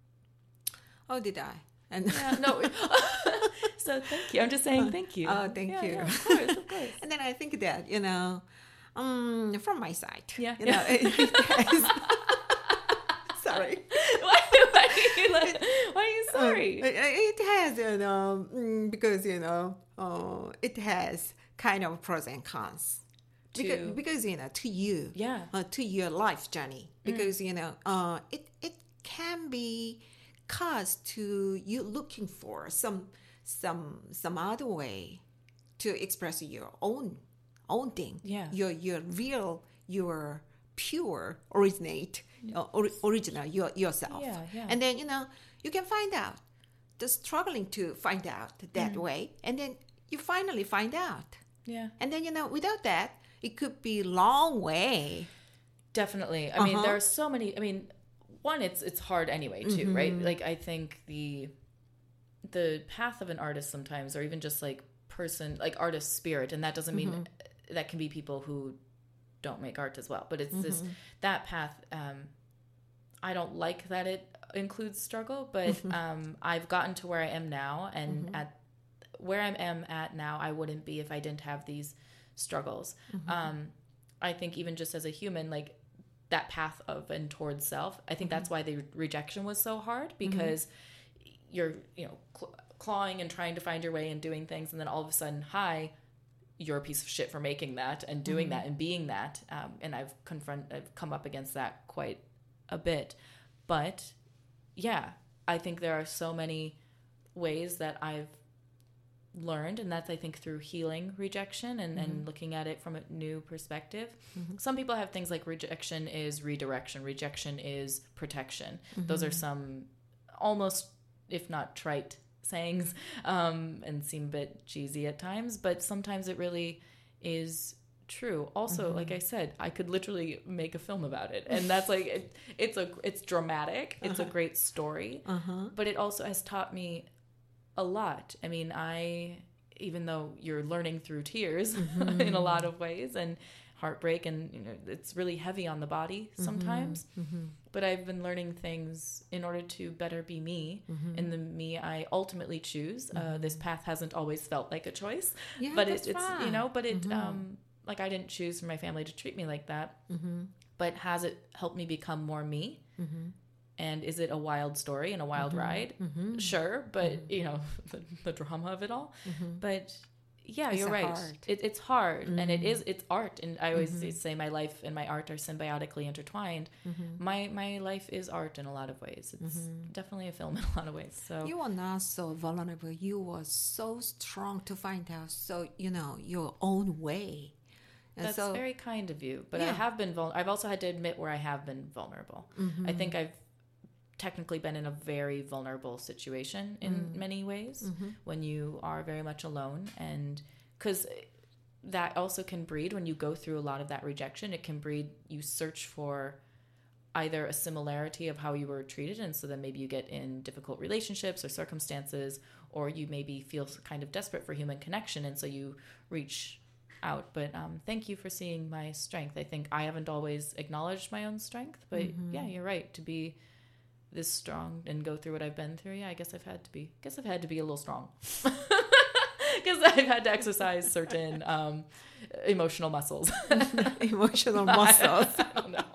Oh, did I? And yeah, no. So thank you. I'm just saying thank you. Oh, thank yeah, you. Yeah, of course, of course. And then I think that, you know, um, from my side, yeah. you know, it, it has, sorry. Why, why, are you, like, why are you sorry? Uh, it has, you know, because, you know, uh, it has kind of pros and cons. To, because, because, you know, to you, yeah, uh, to your life journey. Because, mm. you know, uh, it, it can be caused to you looking for some, some, some other way to express your own, own thing. Yeah. Your, your real, your pure, originate, uh, or, original, your, yourself. Yeah, yeah. And then, you know, you can find out, just struggling to find out that mm. way. And then you finally find out. Yeah. And then, you know, without that, it could be a long way. Definitely. I uh-huh. mean, there are so many, I mean, one, it's it's hard anyway, too, mm-hmm. right? Like, I think the the path of an artist sometimes, or even just like person, like artist spirit, and that doesn't mean mm-hmm. that can be people who don't make art as well. But it's mm-hmm. this, that path, um, I don't like that it includes struggle, but mm-hmm. um, I've gotten to where I am now, and mm-hmm. at where I am at now, I wouldn't be if I didn't have these struggles. Mm-hmm. Um, I think even just as a human, like that path of and towards self, I think mm-hmm. that's why the rejection was so hard, because mm-hmm. you're, you know, cl- clawing and trying to find your way and doing things, and then all of a sudden, hi, you're a piece of shit for making that and doing mm-hmm. that and being that. Um, and I've confront, I've come up against that quite a bit. But yeah, I think there are so many ways that I've learned, and that's, I think, through healing rejection and, mm-hmm. and looking at it from a new perspective. Mm-hmm. Some people have things like rejection is redirection, rejection is protection. Mm-hmm. Those are some almost, if not trite, sayings, um, and seem a bit cheesy at times, but sometimes it really is true. Also, mm-hmm. like I said, I could literally make a film about it, and that's like it, it's a it's dramatic, it's uh-huh. a great story, uh-huh. but it also has taught me a lot. I mean, I, even though you're learning through tears mm-hmm. in a lot of ways, and heartbreak, and you know, it's really heavy on the body sometimes, mm-hmm. but I've been learning things in order to better be me, mm-hmm. and the me I ultimately choose. Mm-hmm. Uh, this path hasn't always felt like a choice, yeah, but it, it's, right. you know, but it, mm-hmm. um, like I didn't choose for my family to treat me like that, mm-hmm. but has it helped me become more me? Mm-hmm. And is it a wild story and a wild mm-hmm. ride? Mm-hmm. Sure, but mm-hmm. you know, the, the drama of it all. Mm-hmm. But yeah, it's you're right. Hard. It, it's hard, mm-hmm. and it is. It's art, and I always mm-hmm. say my life and my art are symbiotically intertwined. Mm-hmm. My my life is art in a lot of ways. It's mm-hmm. definitely a film in a lot of ways. So you are not so vulnerable. You were so strong to find out. So you know your own way. And that's so, very kind of you. But yeah. I have been. Vul- I've also had to admit where I have been vulnerable. Mm-hmm. I think I've technically been in a very vulnerable situation in Mm. many ways Mm-hmm. when you are very much alone. And because that also can breed, when you go through a lot of that rejection, it can breed, you search for either a similarity of how you were treated, and so then maybe you get in difficult relationships or circumstances, or you maybe feel kind of desperate for human connection, and so you reach out. But um, thank you for seeing my strength. I think I haven't always acknowledged my own strength, but Mm-hmm. yeah, you're right. To be this strong and go through what I've been through, yeah, I guess I've had to be. I guess I've had to be a little strong. Because I've had to exercise certain um, emotional muscles. Emotional muscles. I don't know.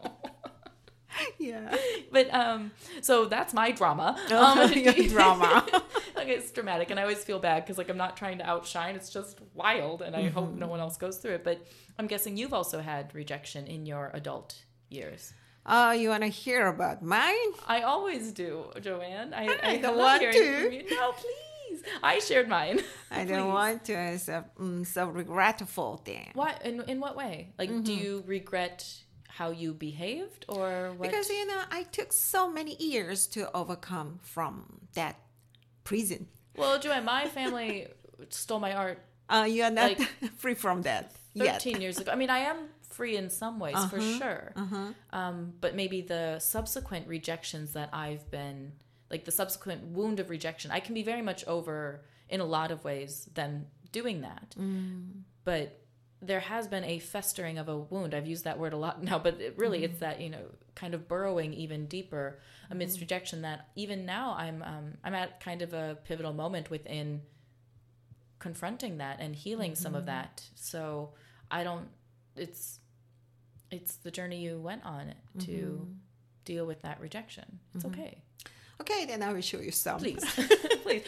Yeah. But um, so that's my drama. Oh, Um, your drama. Like, it's dramatic, and I always feel bad because like I'm not trying to outshine. It's just wild, and I Mm-hmm. hope no one else goes through it. But I'm guessing you've also had rejection in your adult years. Oh, you want to hear about mine? I always do, Joanne. I, I don't love want hearing to. from you. No, please. I shared mine. I Please. don't want to. It's a mm, so regretful thing. What? In, in what way? Like, do you regret how you behaved, or what? Because, you know, I took so many years to overcome from that prison. Well, Joanne, my family stole my art Uh, you are not Like, free from that yet. thirteen years ago. I mean, I am free in some ways, for sure. Uh-huh. Um, but maybe the subsequent rejections that I've been, like the subsequent wound of rejection, I can be very much over in a lot of ways than doing that. Mm. But there has been a festering of a wound. I've used that word a lot now, but it really, it's that, you know, kind of burrowing even deeper amidst rejection that even now I'm, um, I'm at kind of a pivotal moment within confronting that and healing some of that. So I don't, it's, it's the journey you went on to deal with that rejection. It's okay. Okay, then I will show you some. Please, please.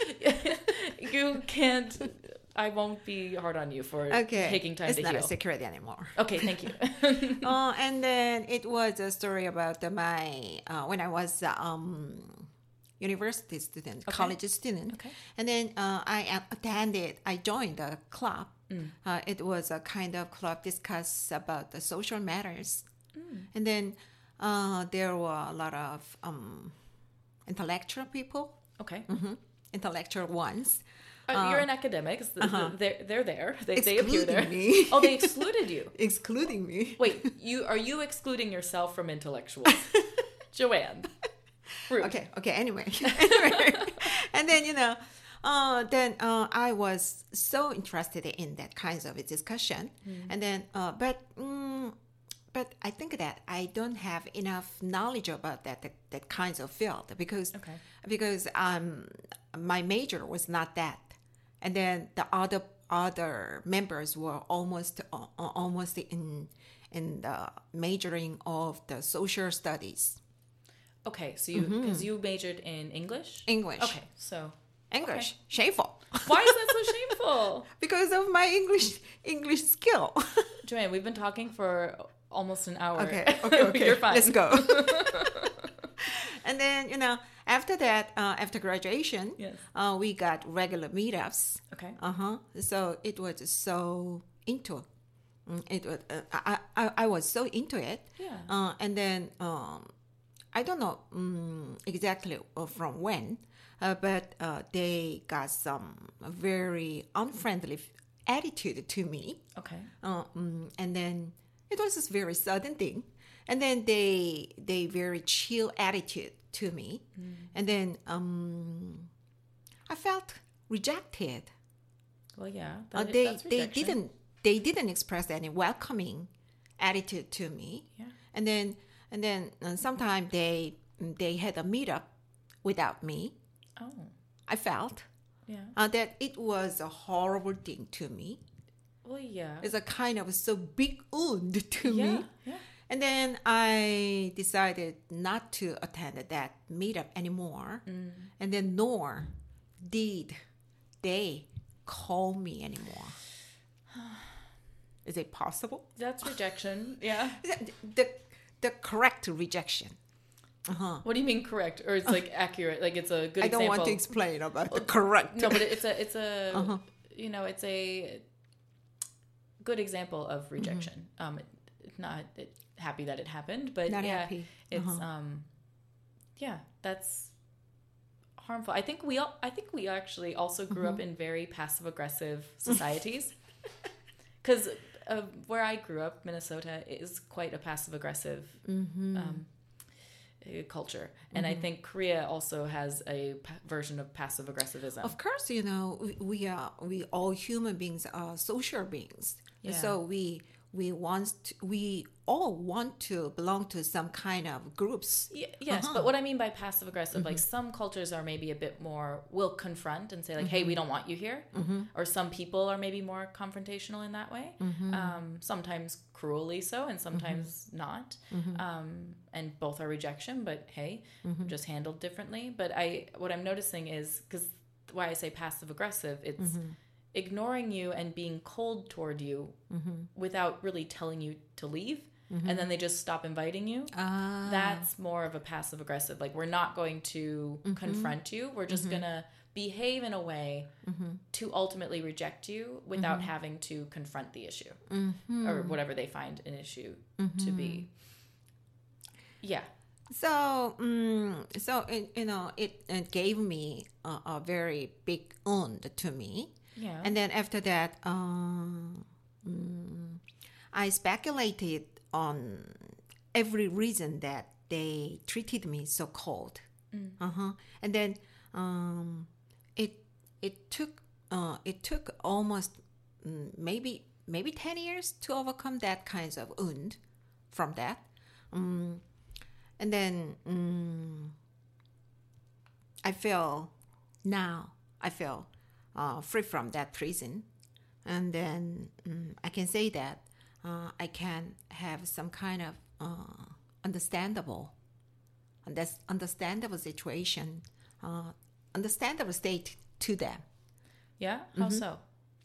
You can't, I won't be hard on you for Okay. taking time it's to not heal. a secret anymore. Okay, thank you. uh, and then it was a story about uh, my, uh, when I was uh, um, university student, college student. Okay. And then uh, I a- attended, I joined a club. Mm. Uh, it was a kind of club discuss about the social matters. Mm. And then uh, there were a lot of um, intellectual people, Okay. hmm intellectual ones. Uh, you're an academic. So th- uh-huh. They're, they're there. They, they appear Excluding there. me. Oh, they excluded you. Excluding me. Wait, you are you excluding yourself from intellectuals? Joanne. Rude. Okay, okay, anyway. Anyway. And then, you know, uh, then uh, I was so interested in that kinds of a discussion. And then, uh, but mm, but I think that I don't have enough knowledge about that, that, that kinds of field because, Okay. because um, my major was not that. And then the other other members were almost uh, almost in in the majoring of the social studies. Okay, so you because you majored in English. English. Okay, so English. Shameful. why is that so shameful? Because of my English English skill. Joanne, we've been talking for almost an hour. Okay, okay, okay. You're fine. Let's go. And then, you know, after that, uh, after graduation, Yes. uh, we got regular meetups. Okay. Uh huh. So it was so into mm, it. Was, uh, I, I I was so into it. Yeah. Uh, and then um, I don't know um, exactly uh, from when, uh, but uh, they got some very unfriendly attitude to me. Okay. Uh, mm, and then it was this very sudden thing, and then they they very chill attitude to me, and then um, I felt rejected. Well, yeah. Uh, that- they that's they rejection. didn't they didn't express any welcoming attitude to me, Yeah. and then and then uh, sometimes they they had a meetup without me. Oh. I felt Yeah. uh, that it was a horrible thing to me. Well, yeah. It's a kind of so big wound to yeah. me. Yeah. And then I decided not to attend that meetup anymore. Mm. And then nor did they call me anymore. Is it possible? That's rejection. Yeah. The, the, the correct rejection. Uh-huh. What do you mean correct? Or it's like accurate? Like it's a good I don't example? want to explain about the correct. No, but it's a it's a Uh-huh. you know it's a good example of rejection. Um, it, not it, happy that it happened, but Not yeah, happy. it's Uh-huh. um, Yeah, that's harmful. I think we all, I think we actually also grew Mm-hmm. up in very passive aggressive societies. Because uh, where I grew up, Minnesota is quite a passive aggressive Mm-hmm. um, uh, culture, and I think Korea also has a p- version of passive aggressivism. Of course, you know, we, we are we all human beings are social beings. Yeah. So we we want to, we all want to belong to some kind of groups. Y- yes, Uh-huh. but what I mean by passive aggressive, like some cultures are maybe a bit more will confront and say like, "Hey, we don't want you here," or some people are maybe more confrontational in that way. Um, sometimes cruelly so, and sometimes not. Um, and both are rejection, but hey, just handled differently. But I, what I'm noticing is because why I say passive aggressive, it's ignoring you and being cold toward you without really telling you to leave. And then they just stop inviting you. Ah. That's more of a passive aggressive. Like, we're not going to confront you. We're just going to behave in a way to ultimately reject you without having to confront the issue or whatever they find an issue to be. Yeah. So, um, so it, you know, it, it gave me a, a very big wound to me. Yeah. And then after that, um, mm, I speculated on every reason that they treated me so cold. Uh-huh. And then um, it it took uh, it took almost mm, maybe maybe ten years to overcome that kinds of wound from that. Um, and then um, I feel now I feel uh, free from that prison, and then um, I can say that uh, I can have some kind of uh, understandable, and that's understandable situation, uh, understandable state to them. Yeah? How so?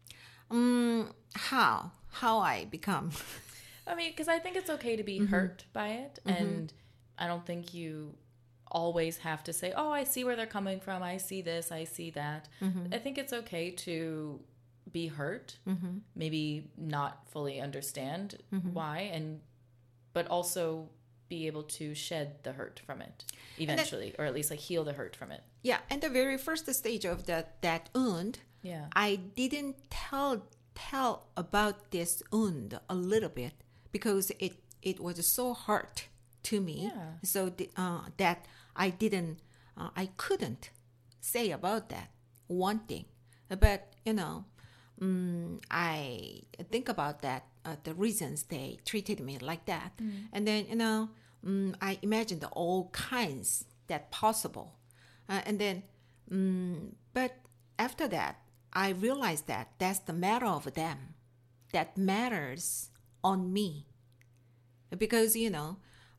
Um, how how I become? I mean, because I think it's okay to be hurt by it. And I don't think you always have to say, oh, I see where they're coming from. I see this. I see that. I think it's okay to be hurt, maybe not fully understand why, and but also be able to shed the hurt from it eventually, or at least like heal the hurt from it. Yeah, and the very first stage of that that wound, Yeah. I didn't tell tell about this wound a little bit because it it was so hurt to me. Yeah. So the, uh, that I didn't, uh, I couldn't say about that one thing. But you know, um, I think about that uh, the reasons they treated me like that, and then you know, um, I imagined all kinds that possible, uh, and then, um, but after that, I realized that that's the matter of them, that matters on me, because you know,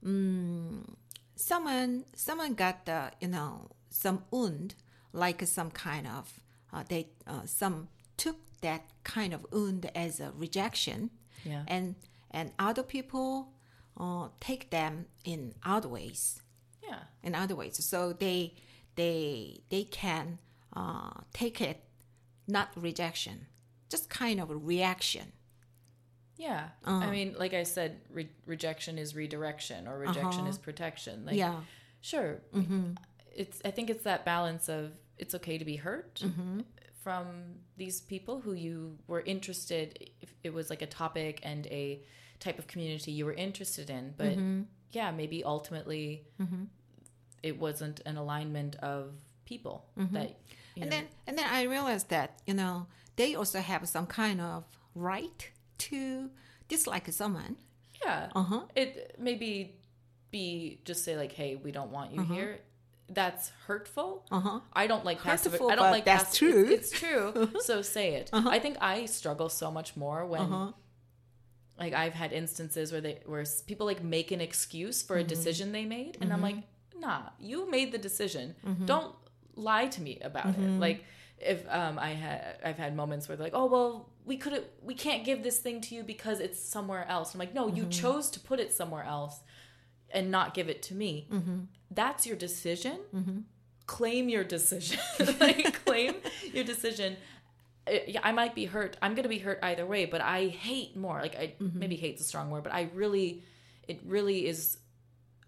um, someone someone got the you know some wound, like some kind of uh, they uh, some took that kind of wound as a rejection, Yeah. and and other people uh, take them in other ways, Yeah. in other ways. So they they they can uh, take it not rejection, just kind of a reaction. Yeah. I mean, like I said, re- rejection is redirection, or rejection Uh-huh. is protection. Like, Yeah. sure. It's. I think it's that balance of it's okay to be hurt from these people who you were interested. If it was like a topic and a type of community you were interested in, but yeah, maybe ultimately it wasn't an alignment of people that. You And know, then and then I realized that you know they also have some kind of right to dislike someone. yeah, Uh-huh. it maybe be just say like, hey, we don't want you here. That's hurtful. Uh-huh. I don't like passive. Hurtful, I don't but like that's passive- true. It's, it's true. So say it. I think I struggle so much more when, Uh-huh. like, I've had instances where they where s- people like make an excuse for a decision they made, and I'm like, nah, you made the decision. Don't lie to me about it. Like, if um I had I've had moments where they're like, oh well, we could we can't give this thing to you because it's somewhere else. I'm like, no, you chose to put it somewhere else and not give it to me. That's your decision. Claim your decision. Like, claim your decision. I- yeah, I might be hurt. I'm gonna be hurt either way, but I hate more. Like, I maybe hate's a strong word, but I really, it really is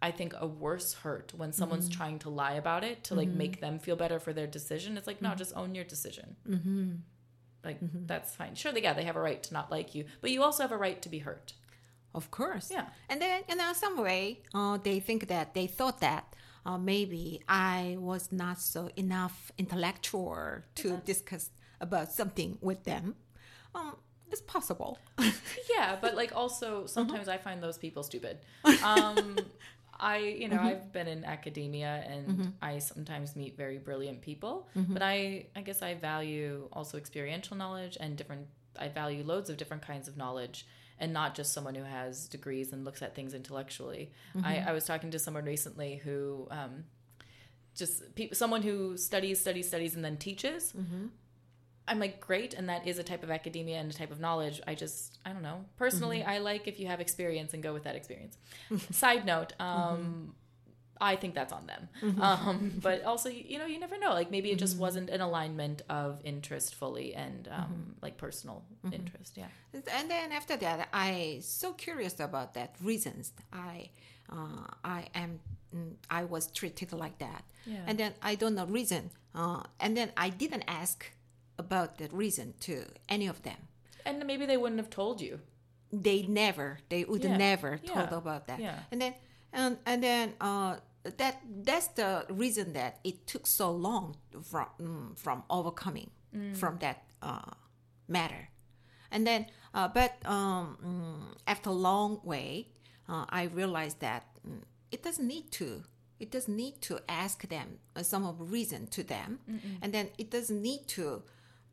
I think, a worse hurt when someone's mm-hmm. trying to lie about it to like mm-hmm. make them feel better for their decision. It's like, no, mm-hmm. just own your decision. Mm-hmm. Like, mm-hmm. that's fine. Sure, they, yeah, they have a right to not like you, but you also have a right to be hurt. Of course. Yeah. And then, you know, some way, uh, they think that, they thought that uh, maybe I was not so enough intellectual to yeah. discuss about something with them. Um, it's possible. Yeah, but like also sometimes mm-hmm. I find those people stupid. Um, I, you know, mm-hmm. I've been in academia and mm-hmm. I sometimes meet very brilliant people, mm-hmm. but I, I guess I value also experiential knowledge and different, I value loads of different kinds of knowledge and not just someone who has degrees and looks at things intellectually. Mm-hmm. I, I was talking to someone recently who, um, just pe- someone who studies, studies, studies, and then teaches. Mm-hmm. I'm like, great, and that is a type of academia and a type of knowledge. I just, I don't know. Personally, mm-hmm. I like if you have experience and go with that experience. Side note, um, mm-hmm. I think that's on them. Mm-hmm. Um, but also, you know, you never know. Like, maybe it just mm-hmm. wasn't an alignment of interest fully and, um, mm-hmm. like, personal mm-hmm. interest, yeah. And then after that, I so curious about that reasons. I, uh, I am, I was treated like that. Yeah. And then I don't know reason. Uh, and then I didn't ask about the reason to any of them. And maybe they wouldn't have told you. They never, they would yeah. never told yeah. about that. Yeah. And then, and, and then uh, that that's the reason that it took so long from mm, from overcoming mm. from that uh, matter. And then, uh, but um, mm, after a long way, uh, I realized that mm, it doesn't need to. It doesn't need to ask them uh, some of the reason to them. Mm-mm. And then it doesn't need to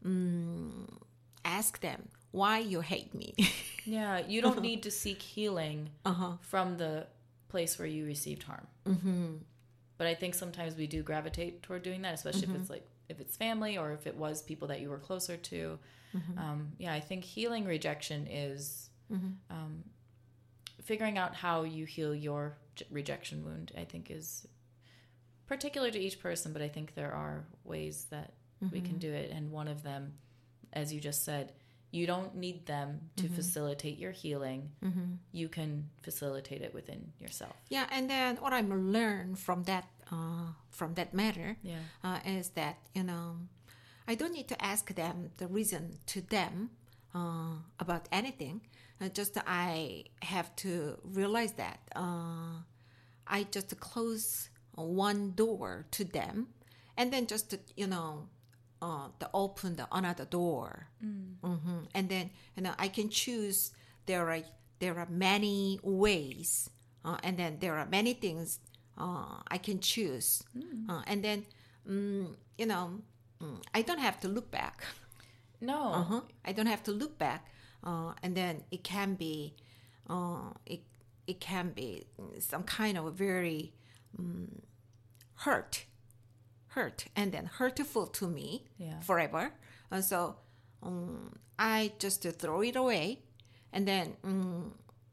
um, ask them why you hate me. Yeah, you don't need to seek healing uh-huh. from the place where you received harm. Mm-hmm. But I think sometimes we do gravitate toward doing that, especially mm-hmm. if it's like if it's family or if it was people that you were closer to. Mm-hmm. Um, yeah, I think healing rejection is mm-hmm. um, figuring out how you heal your rejection wound. I think is particular to each person, but I think there are ways that mm-hmm. we can do it. And one of them, as you just said, you don't need them to mm-hmm. facilitate your healing. Mm-hmm. You can facilitate it within yourself. Yeah, and then what I learned from that uh, from that matter yeah. uh, is that, you know, I don't need to ask them the reason to them uh, about anything. Uh, just I have to realize that uh, I just close one door to them, and then just you know, uh, to open the another door, mm. mm-hmm. and then you know I can choose. There are there are many ways, uh, and then there are many things uh, I can choose, mm. uh, and then um, you know um, I don't have to look back. No, uh-huh. I don't have to look back. Uh, and then it can be, uh, it it can be some kind of very um, hurt, hurt, and then hurtful to me yeah. forever. Uh, so um, I just throw it away, and then um,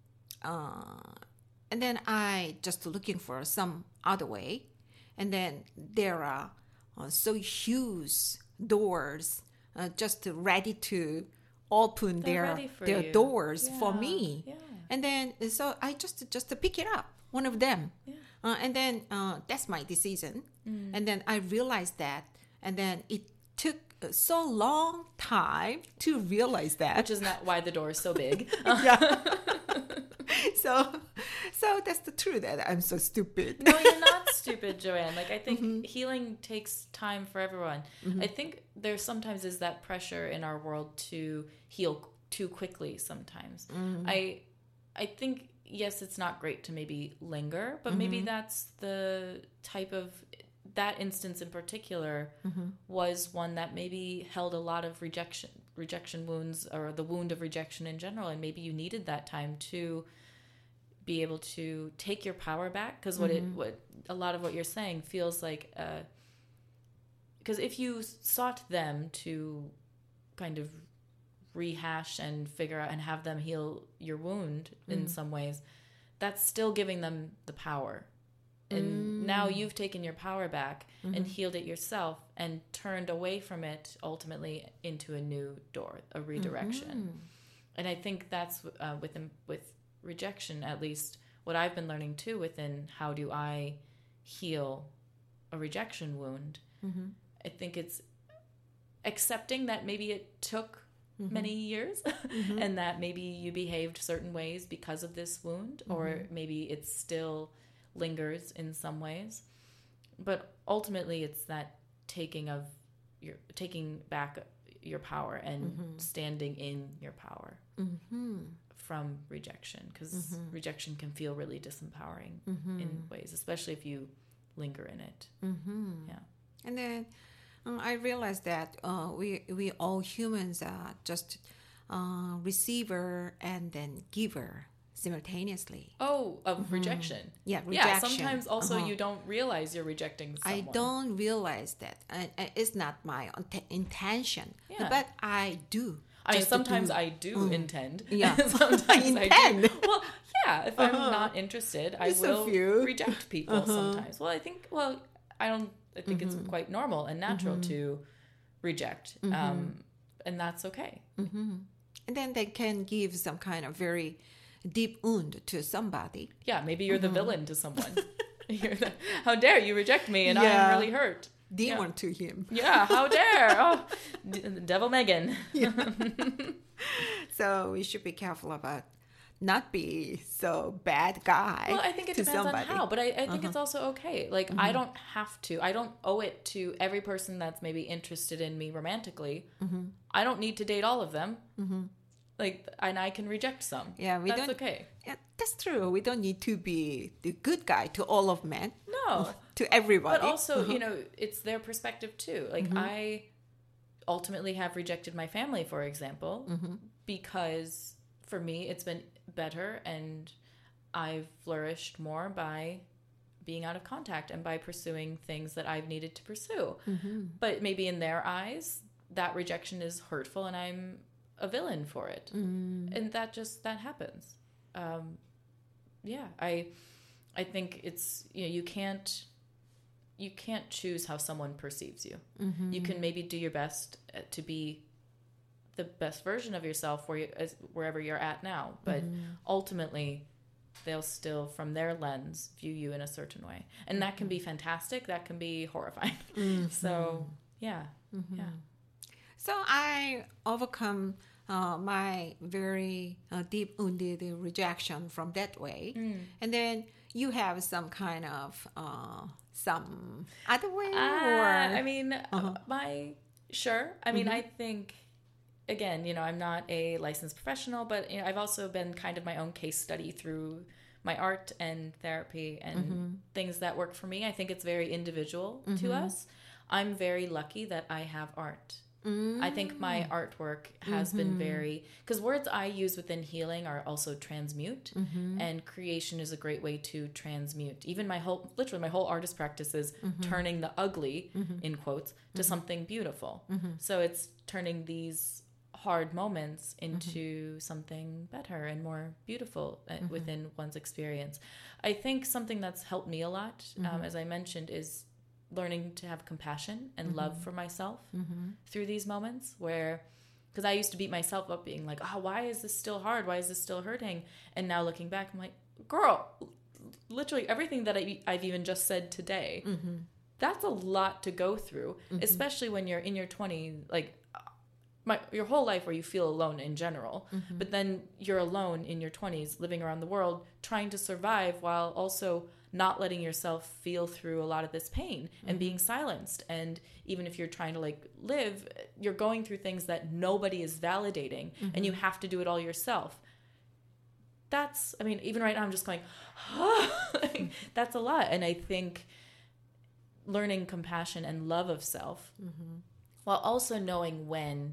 uh, and then I just looking for some other way, and then there are uh, so huge doors uh, just ready to open They're their their you. doors yeah. for me, yeah. and then so I just just pick it up, one of them, yeah. uh, and then uh, that's my decision, mm. and then I realized that, and then it took so long time to realize that, which is not why the door is so big. Yeah. so, so that's the truth that I'm so stupid. No, you're not stupid, Joanne. Like I think mm-hmm. healing takes time for everyone. Mm-hmm. I think there sometimes is that pressure in our world to heal too quickly. Sometimes mm-hmm. I, I think yes, it's not great to maybe linger, but mm-hmm. maybe that's the type of that instance in particular mm-hmm. was one that maybe held a lot of rejection, rejection wounds, or the wound of rejection in general, and maybe you needed that time to be able to take your power back, because what mm-hmm. it what a lot of what you're saying feels like because uh, if you sought them to kind of rehash and figure out and have them heal your wound mm-hmm. in some ways, that's still giving them the power, and mm-hmm. now you've taken your power back mm-hmm. and healed it yourself and turned away from it ultimately into a new door, a redirection. Mm-hmm. And I think that's uh, with with rejection, at least what I've been learning too within how do I heal a rejection wound, mm-hmm. I think it's accepting that maybe it took mm-hmm. many years mm-hmm. and that maybe you behaved certain ways because of this wound, mm-hmm. or maybe it still lingers in some ways. But ultimately it's that taking of your taking back your power and mm-hmm. standing in your power mm-hmm. from rejection, because mm-hmm. rejection can feel really disempowering mm-hmm. in ways, especially if you linger in it. Mm-hmm. Yeah. And then um, I realized that uh, we we all humans are just uh, receiver and then giver simultaneously. Oh, of mm-hmm. rejection. Yeah, rejection. Yeah, sometimes also uh-huh. you don't realize you're rejecting someone. I don't realize that. I, I, it's not my intention, yeah. but I do. I sometimes do. I do mm. intend. Yeah, sometimes intend. I do. Well, yeah. If I'm uh-huh. not interested, I Just will few. reject people uh-huh. sometimes. Well, I think. Well, I don't. I think mm-hmm. it's quite normal and natural mm-hmm. to reject, mm-hmm. um, and that's okay. Mm-hmm. And then they can give some kind of very deep wound to somebody. Yeah, maybe you're mm-hmm. the villain to someone. You're the, how dare you reject me, and yeah. I'm really hurt. Demon yeah. to him. Yeah, how dare! Oh, D- Devil Megan. Yeah. So we should be careful about not be so bad guy. Well, I think it to depends somebody. on how, but I, I think uh-huh. it's also okay. Like, mm-hmm. I don't have to. I don't owe it to every person that's maybe interested in me romantically. Mm-hmm. I don't need to date all of them. Mm-hmm. Like, and I can reject some. Yeah, we that's don't. Okay. Yeah, that's true. We don't need to be the good guy to all of men. No, to everybody. But also, uh-huh. you know, it's their perspective too. Like, mm-hmm. I ultimately have rejected my family, for example, mm-hmm. because for me it's been better, and I've flourished more by being out of contact and by pursuing things that I've needed to pursue. Mm-hmm. But maybe in their eyes, that rejection is hurtful, and I'm a villain for it. Mm. And that just, that happens. Um, yeah, I, I think it's, you know, you can't, you can't choose how someone perceives you. Mm-hmm. You can maybe do your best to be the best version of yourself where you, as, wherever you're at now. But mm-hmm. ultimately, they'll still, from their lens, view you in a certain way. And that can be fantastic. That can be horrifying. Mm-hmm. So, yeah. Mm-hmm. Yeah. So I overcome uh, my very uh, deep wounded rejection from that way. Mm. And then you have some kind of uh, some other way? Uh, or I mean, uh-huh. my, sure. I mean, mm-hmm. I think, again, you know, I'm not a licensed professional, but you know, I've also been kind of my own case study through my art and therapy and mm-hmm. things that work for me. I think it's very individual mm-hmm. to us. I'm very lucky that I have art. Mm. I think my artwork has mm-hmm. been very, because words I use within healing are also transmute, mm-hmm. and creation is a great way to transmute. Even my whole, literally my whole artist practice is mm-hmm. turning the ugly, mm-hmm. in quotes, to mm-hmm. something beautiful. Mm-hmm. So it's turning these hard moments into mm-hmm. something better and more beautiful mm-hmm. within one's experience. I think something that's helped me a lot, mm-hmm. um, as I mentioned, is learning to have compassion and mm-hmm. love for myself mm-hmm. through these moments where, because I used to beat myself up being like, oh, why is this still hard? Why is this still hurting? And now looking back, I'm like, girl, literally everything that I, I've even just said today, mm-hmm. that's a lot to go through, mm-hmm. especially when you're in your twenties, like my, your whole life where you feel alone in general, mm-hmm. but then you're alone in your twenties, living around the world, trying to survive while also not letting yourself feel through a lot of this pain mm-hmm. and being silenced. And even if you're trying to like live, you're going through things that nobody is validating mm-hmm. and you have to do it all yourself. That's, I mean, even right now I'm just going, oh, like, that's a lot. And I think learning compassion and love of self mm-hmm. while also knowing when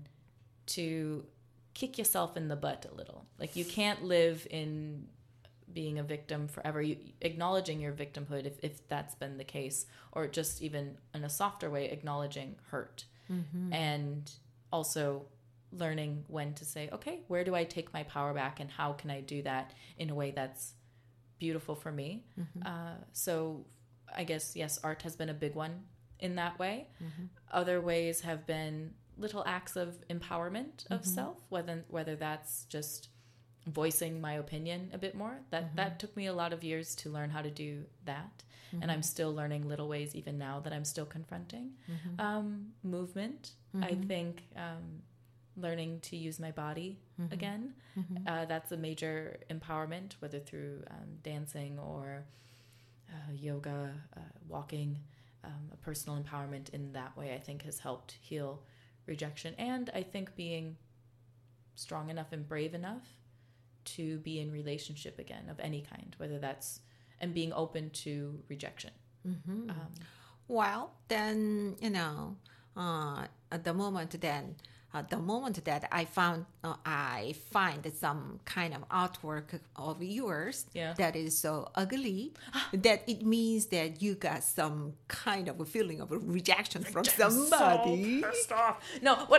to kick yourself in the butt a little. Like you can't live in being a victim forever, you acknowledging your victimhood if, if that's been the case, or just even in a softer way acknowledging hurt mm-hmm. and also learning when to say, okay, where do I take my power back and how can I do that in a way that's beautiful for me? Mm-hmm. Uh, so I guess, yes, art has been a big one in that way. Mm-hmm. Other ways have been little acts of empowerment of mm-hmm. self, whether whether that's just voicing my opinion a bit more. That mm-hmm. that took me a lot of years to learn how to do that. Mm-hmm. And I'm still learning little ways even now that I'm still confronting. Mm-hmm. Um, movement, mm-hmm. I think um, learning to use my body mm-hmm. again, mm-hmm. Uh, that's a major empowerment, whether through um, dancing or uh, yoga, uh, walking. Um, a personal empowerment in that way, I think, has helped heal rejection. And I think being strong enough and brave enough to be in relationship again of any kind, whether that's, and being open to rejection. Mm-hmm. Um, well, then, you know, uh, at the moment then, at the moment that I found, uh, I find some kind of artwork of yours yeah. that is so ugly that it means that you got some kind of a feeling of a rejection from somebody. So pissed off. No, what?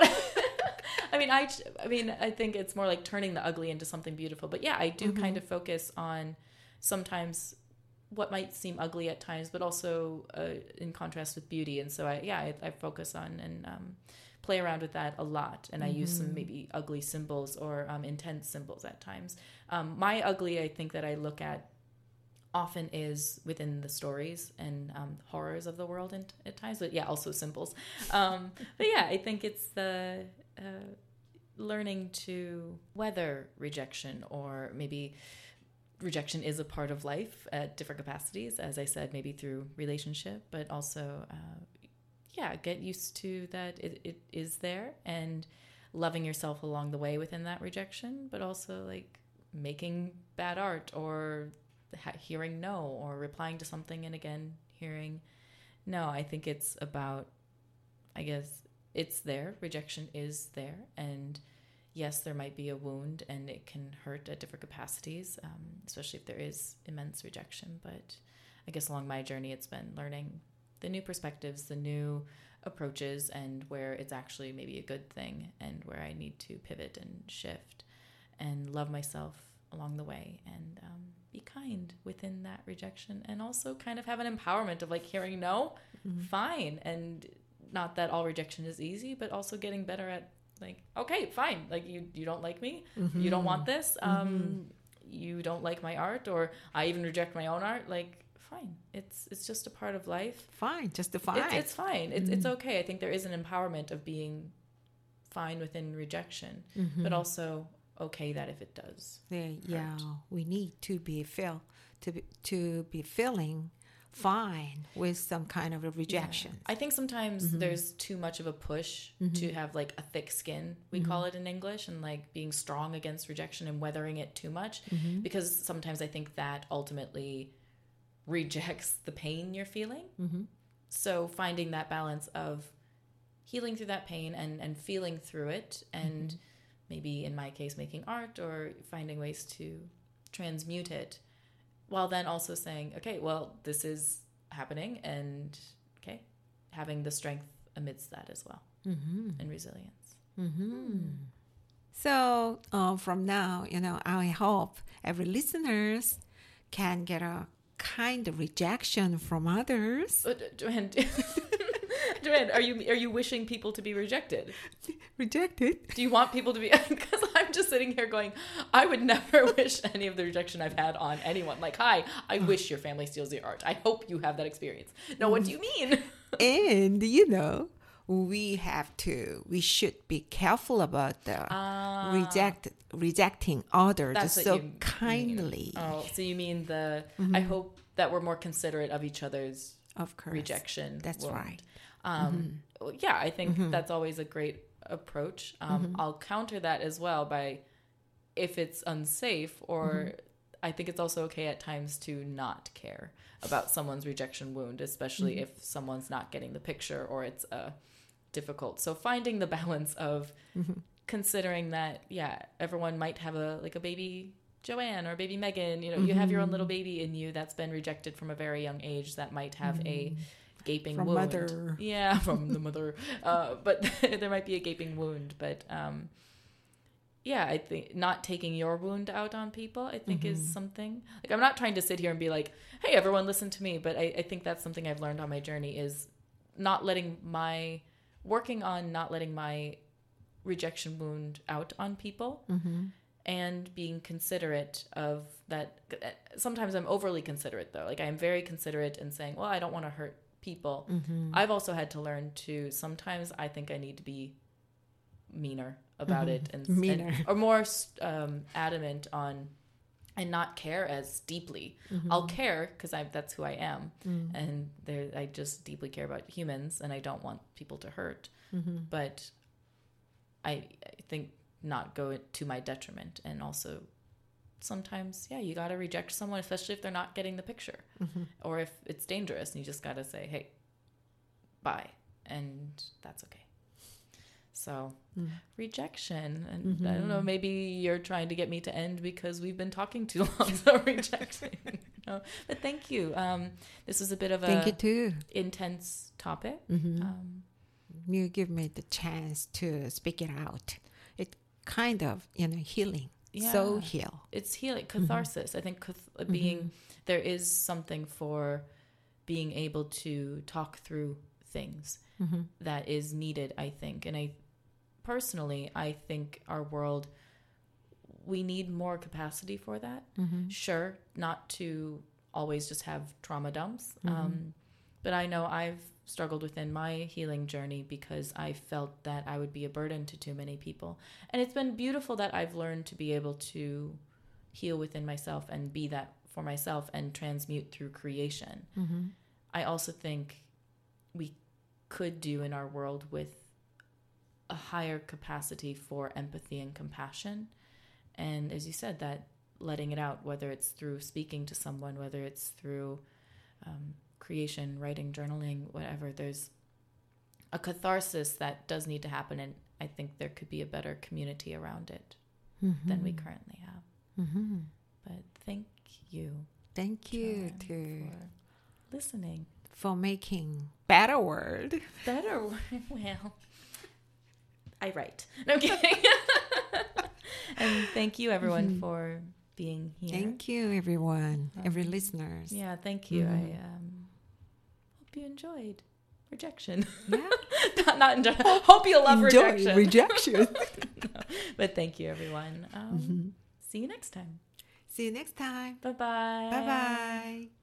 I mean, I, I mean, I think it's more like turning the ugly into something beautiful. But yeah, I do mm-hmm. kind of focus on sometimes what might seem ugly at times, but also uh, in contrast with beauty. And so I, yeah, I, I focus on and um, play around with that a lot. And I mm-hmm. use some maybe ugly symbols or um, intense symbols at times. Um, my ugly, I think that I look at often is within the stories and um, horrors of the world in, at times, but yeah, also symbols. Um, but yeah, I think it's the uh, learning to weather rejection, or maybe rejection is a part of life at different capacities, as I said, maybe through relationship, but also, uh, yeah, get used to that it, it is there, and loving yourself along the way within that rejection, but also like making bad art, or ha- hearing no, or replying to something and again hearing no. I think it's about, I guess it's there. Rejection is there, and yes, there might be a wound and it can hurt at different capacities, um, especially if there is immense rejection. But I guess along my journey, it's been learning the new perspectives, the new approaches, and where it's actually maybe a good thing and where I need to pivot and shift and love myself along the way, and um, be kind within that rejection, and also kind of have an empowerment of like hearing no, mm-hmm. fine. And not that all rejection is easy, but also getting better at like, okay, fine. Like you, you don't like me. Mm-hmm. You don't want this. Um, mm-hmm. You don't like my art, or I even reject my own art. Like, fine. It's, it's just a part of life. Fine. Just a fine. It's, it's fine. It's, mm-hmm. it's okay. I think there is an empowerment of being fine within rejection, mm-hmm. but also okay that if it does. Yeah. Yeah. We need to be feel, to be, to be feeling fine with some kind of a rejection. Yeah. I think sometimes mm-hmm. there's too much of a push mm-hmm. to have like a thick skin, we mm-hmm. call it in English, and like being strong against rejection and weathering it too much, mm-hmm. because sometimes I think that ultimately rejects the pain you're feeling. Mm-hmm. So finding that balance of healing through that pain and, and feeling through it, and mm-hmm. maybe in my case making art or finding ways to transmute it, while then also saying, okay, well, this is happening, and okay, having the strength amidst that as well, mm-hmm. and resilience. Mm-hmm. So uh, from now, you know, I hope every listeners can get a kind of rejection from others. Uh, Joanne, Joanne, are you are you wishing people to be rejected? Rejected? Do you want people to be? Because I'm just sitting here going, I would never wish any of the rejection I've had on anyone. Like, hi, I wish your family steals your art. I hope you have that experience. No, what do you mean? And, you know, we have to, we should be careful about the uh, reject, rejecting others so kindly. Mean. Oh, so you mean the, mm-hmm. I hope that we're more considerate of each other's of course. rejection. That's wound. Right. Um, mm-hmm. Yeah, I think mm-hmm. that's always a great approach. Um, mm-hmm. I'll counter that as well by, if it's unsafe, or mm-hmm. I think it's also okay at times to not care about someone's rejection wound, especially mm-hmm. if someone's not getting the picture or it's uh, difficult. So finding the balance of mm-hmm. considering that, yeah, everyone might have a like a baby Joanne or baby Megan. You know, mm-hmm. you have your own little baby in you that's been rejected from a very young age that might have mm-hmm. a gaping from wound. Mother. Yeah, from the mother. Uh, but there might be a gaping wound. But um, yeah, I think not taking your wound out on people, I think mm-hmm. is something. Like, I'm not trying to sit here and be like, hey, everyone listen to me. But I, I think that's something I've learned on my journey, is not letting my, working on not letting my rejection wound out on people. Mm-hmm. and being considerate of that. Sometimes I'm overly considerate, though. Like, I'm very considerate in saying, well, I don't want to hurt people. Mm-hmm. I've also had to learn to, sometimes I think I need to be meaner about Mm-hmm. it and, Meaner. and or more um, adamant on, and not care as deeply. Mm-hmm. I'll care because I that's who I am, Mm. and there I just deeply care about humans, and I don't want people to hurt. Mm-hmm. But I, I think not go to my detriment, and also sometimes, yeah, you got to reject someone, especially if they're not getting the picture, Mm-hmm. or if it's dangerous, and you just got to say, hey, bye, and that's okay. So Mm. rejection, and Mm-hmm. I don't know, maybe you're trying to get me to end because we've been talking too long. So rejecting, no. But thank you. Um, this was a bit of a Thank you too. intense topic. Mm-hmm. Um, You give me the chance to speak it out. It kind of, you know, healing. So Yeah. heal. it's healing, catharsis. I think cath- being there is something for being able to talk through things Mm-hmm. that is needed, I think. And I personally, I think our world, we need more capacity for that. Mm-hmm. Sure, not to always just have trauma dumps. Mhm. Um, but I know I've struggled within my healing journey because I felt that I would be a burden to too many people. And it's been beautiful that I've learned to be able to heal within myself and be that for myself and transmute through creation. Mm-hmm. I also think we could do in our world with a higher capacity for empathy and compassion. And as you said, that letting it out, whether it's through speaking to someone, whether it's through um, creation, writing, journaling, whatever, there's a catharsis that does need to happen. And I think there could be a better community around it Mm-hmm. than we currently have. Mm-hmm. But thank you, Thank you Joanne, too for listening. for making better world. Better. Well, I write. No kidding. And thank you, everyone, for being here. Thank you, everyone, every Um, listeners. Yeah, thank you. Mhm. I um, hope you enjoyed rejection. Yeah. not, not enjoy. Hope you love Enjoy rejection. rejection. No, but thank you, everyone. Um, Mhm. See you next time. See you next time. Bye bye. Bye bye.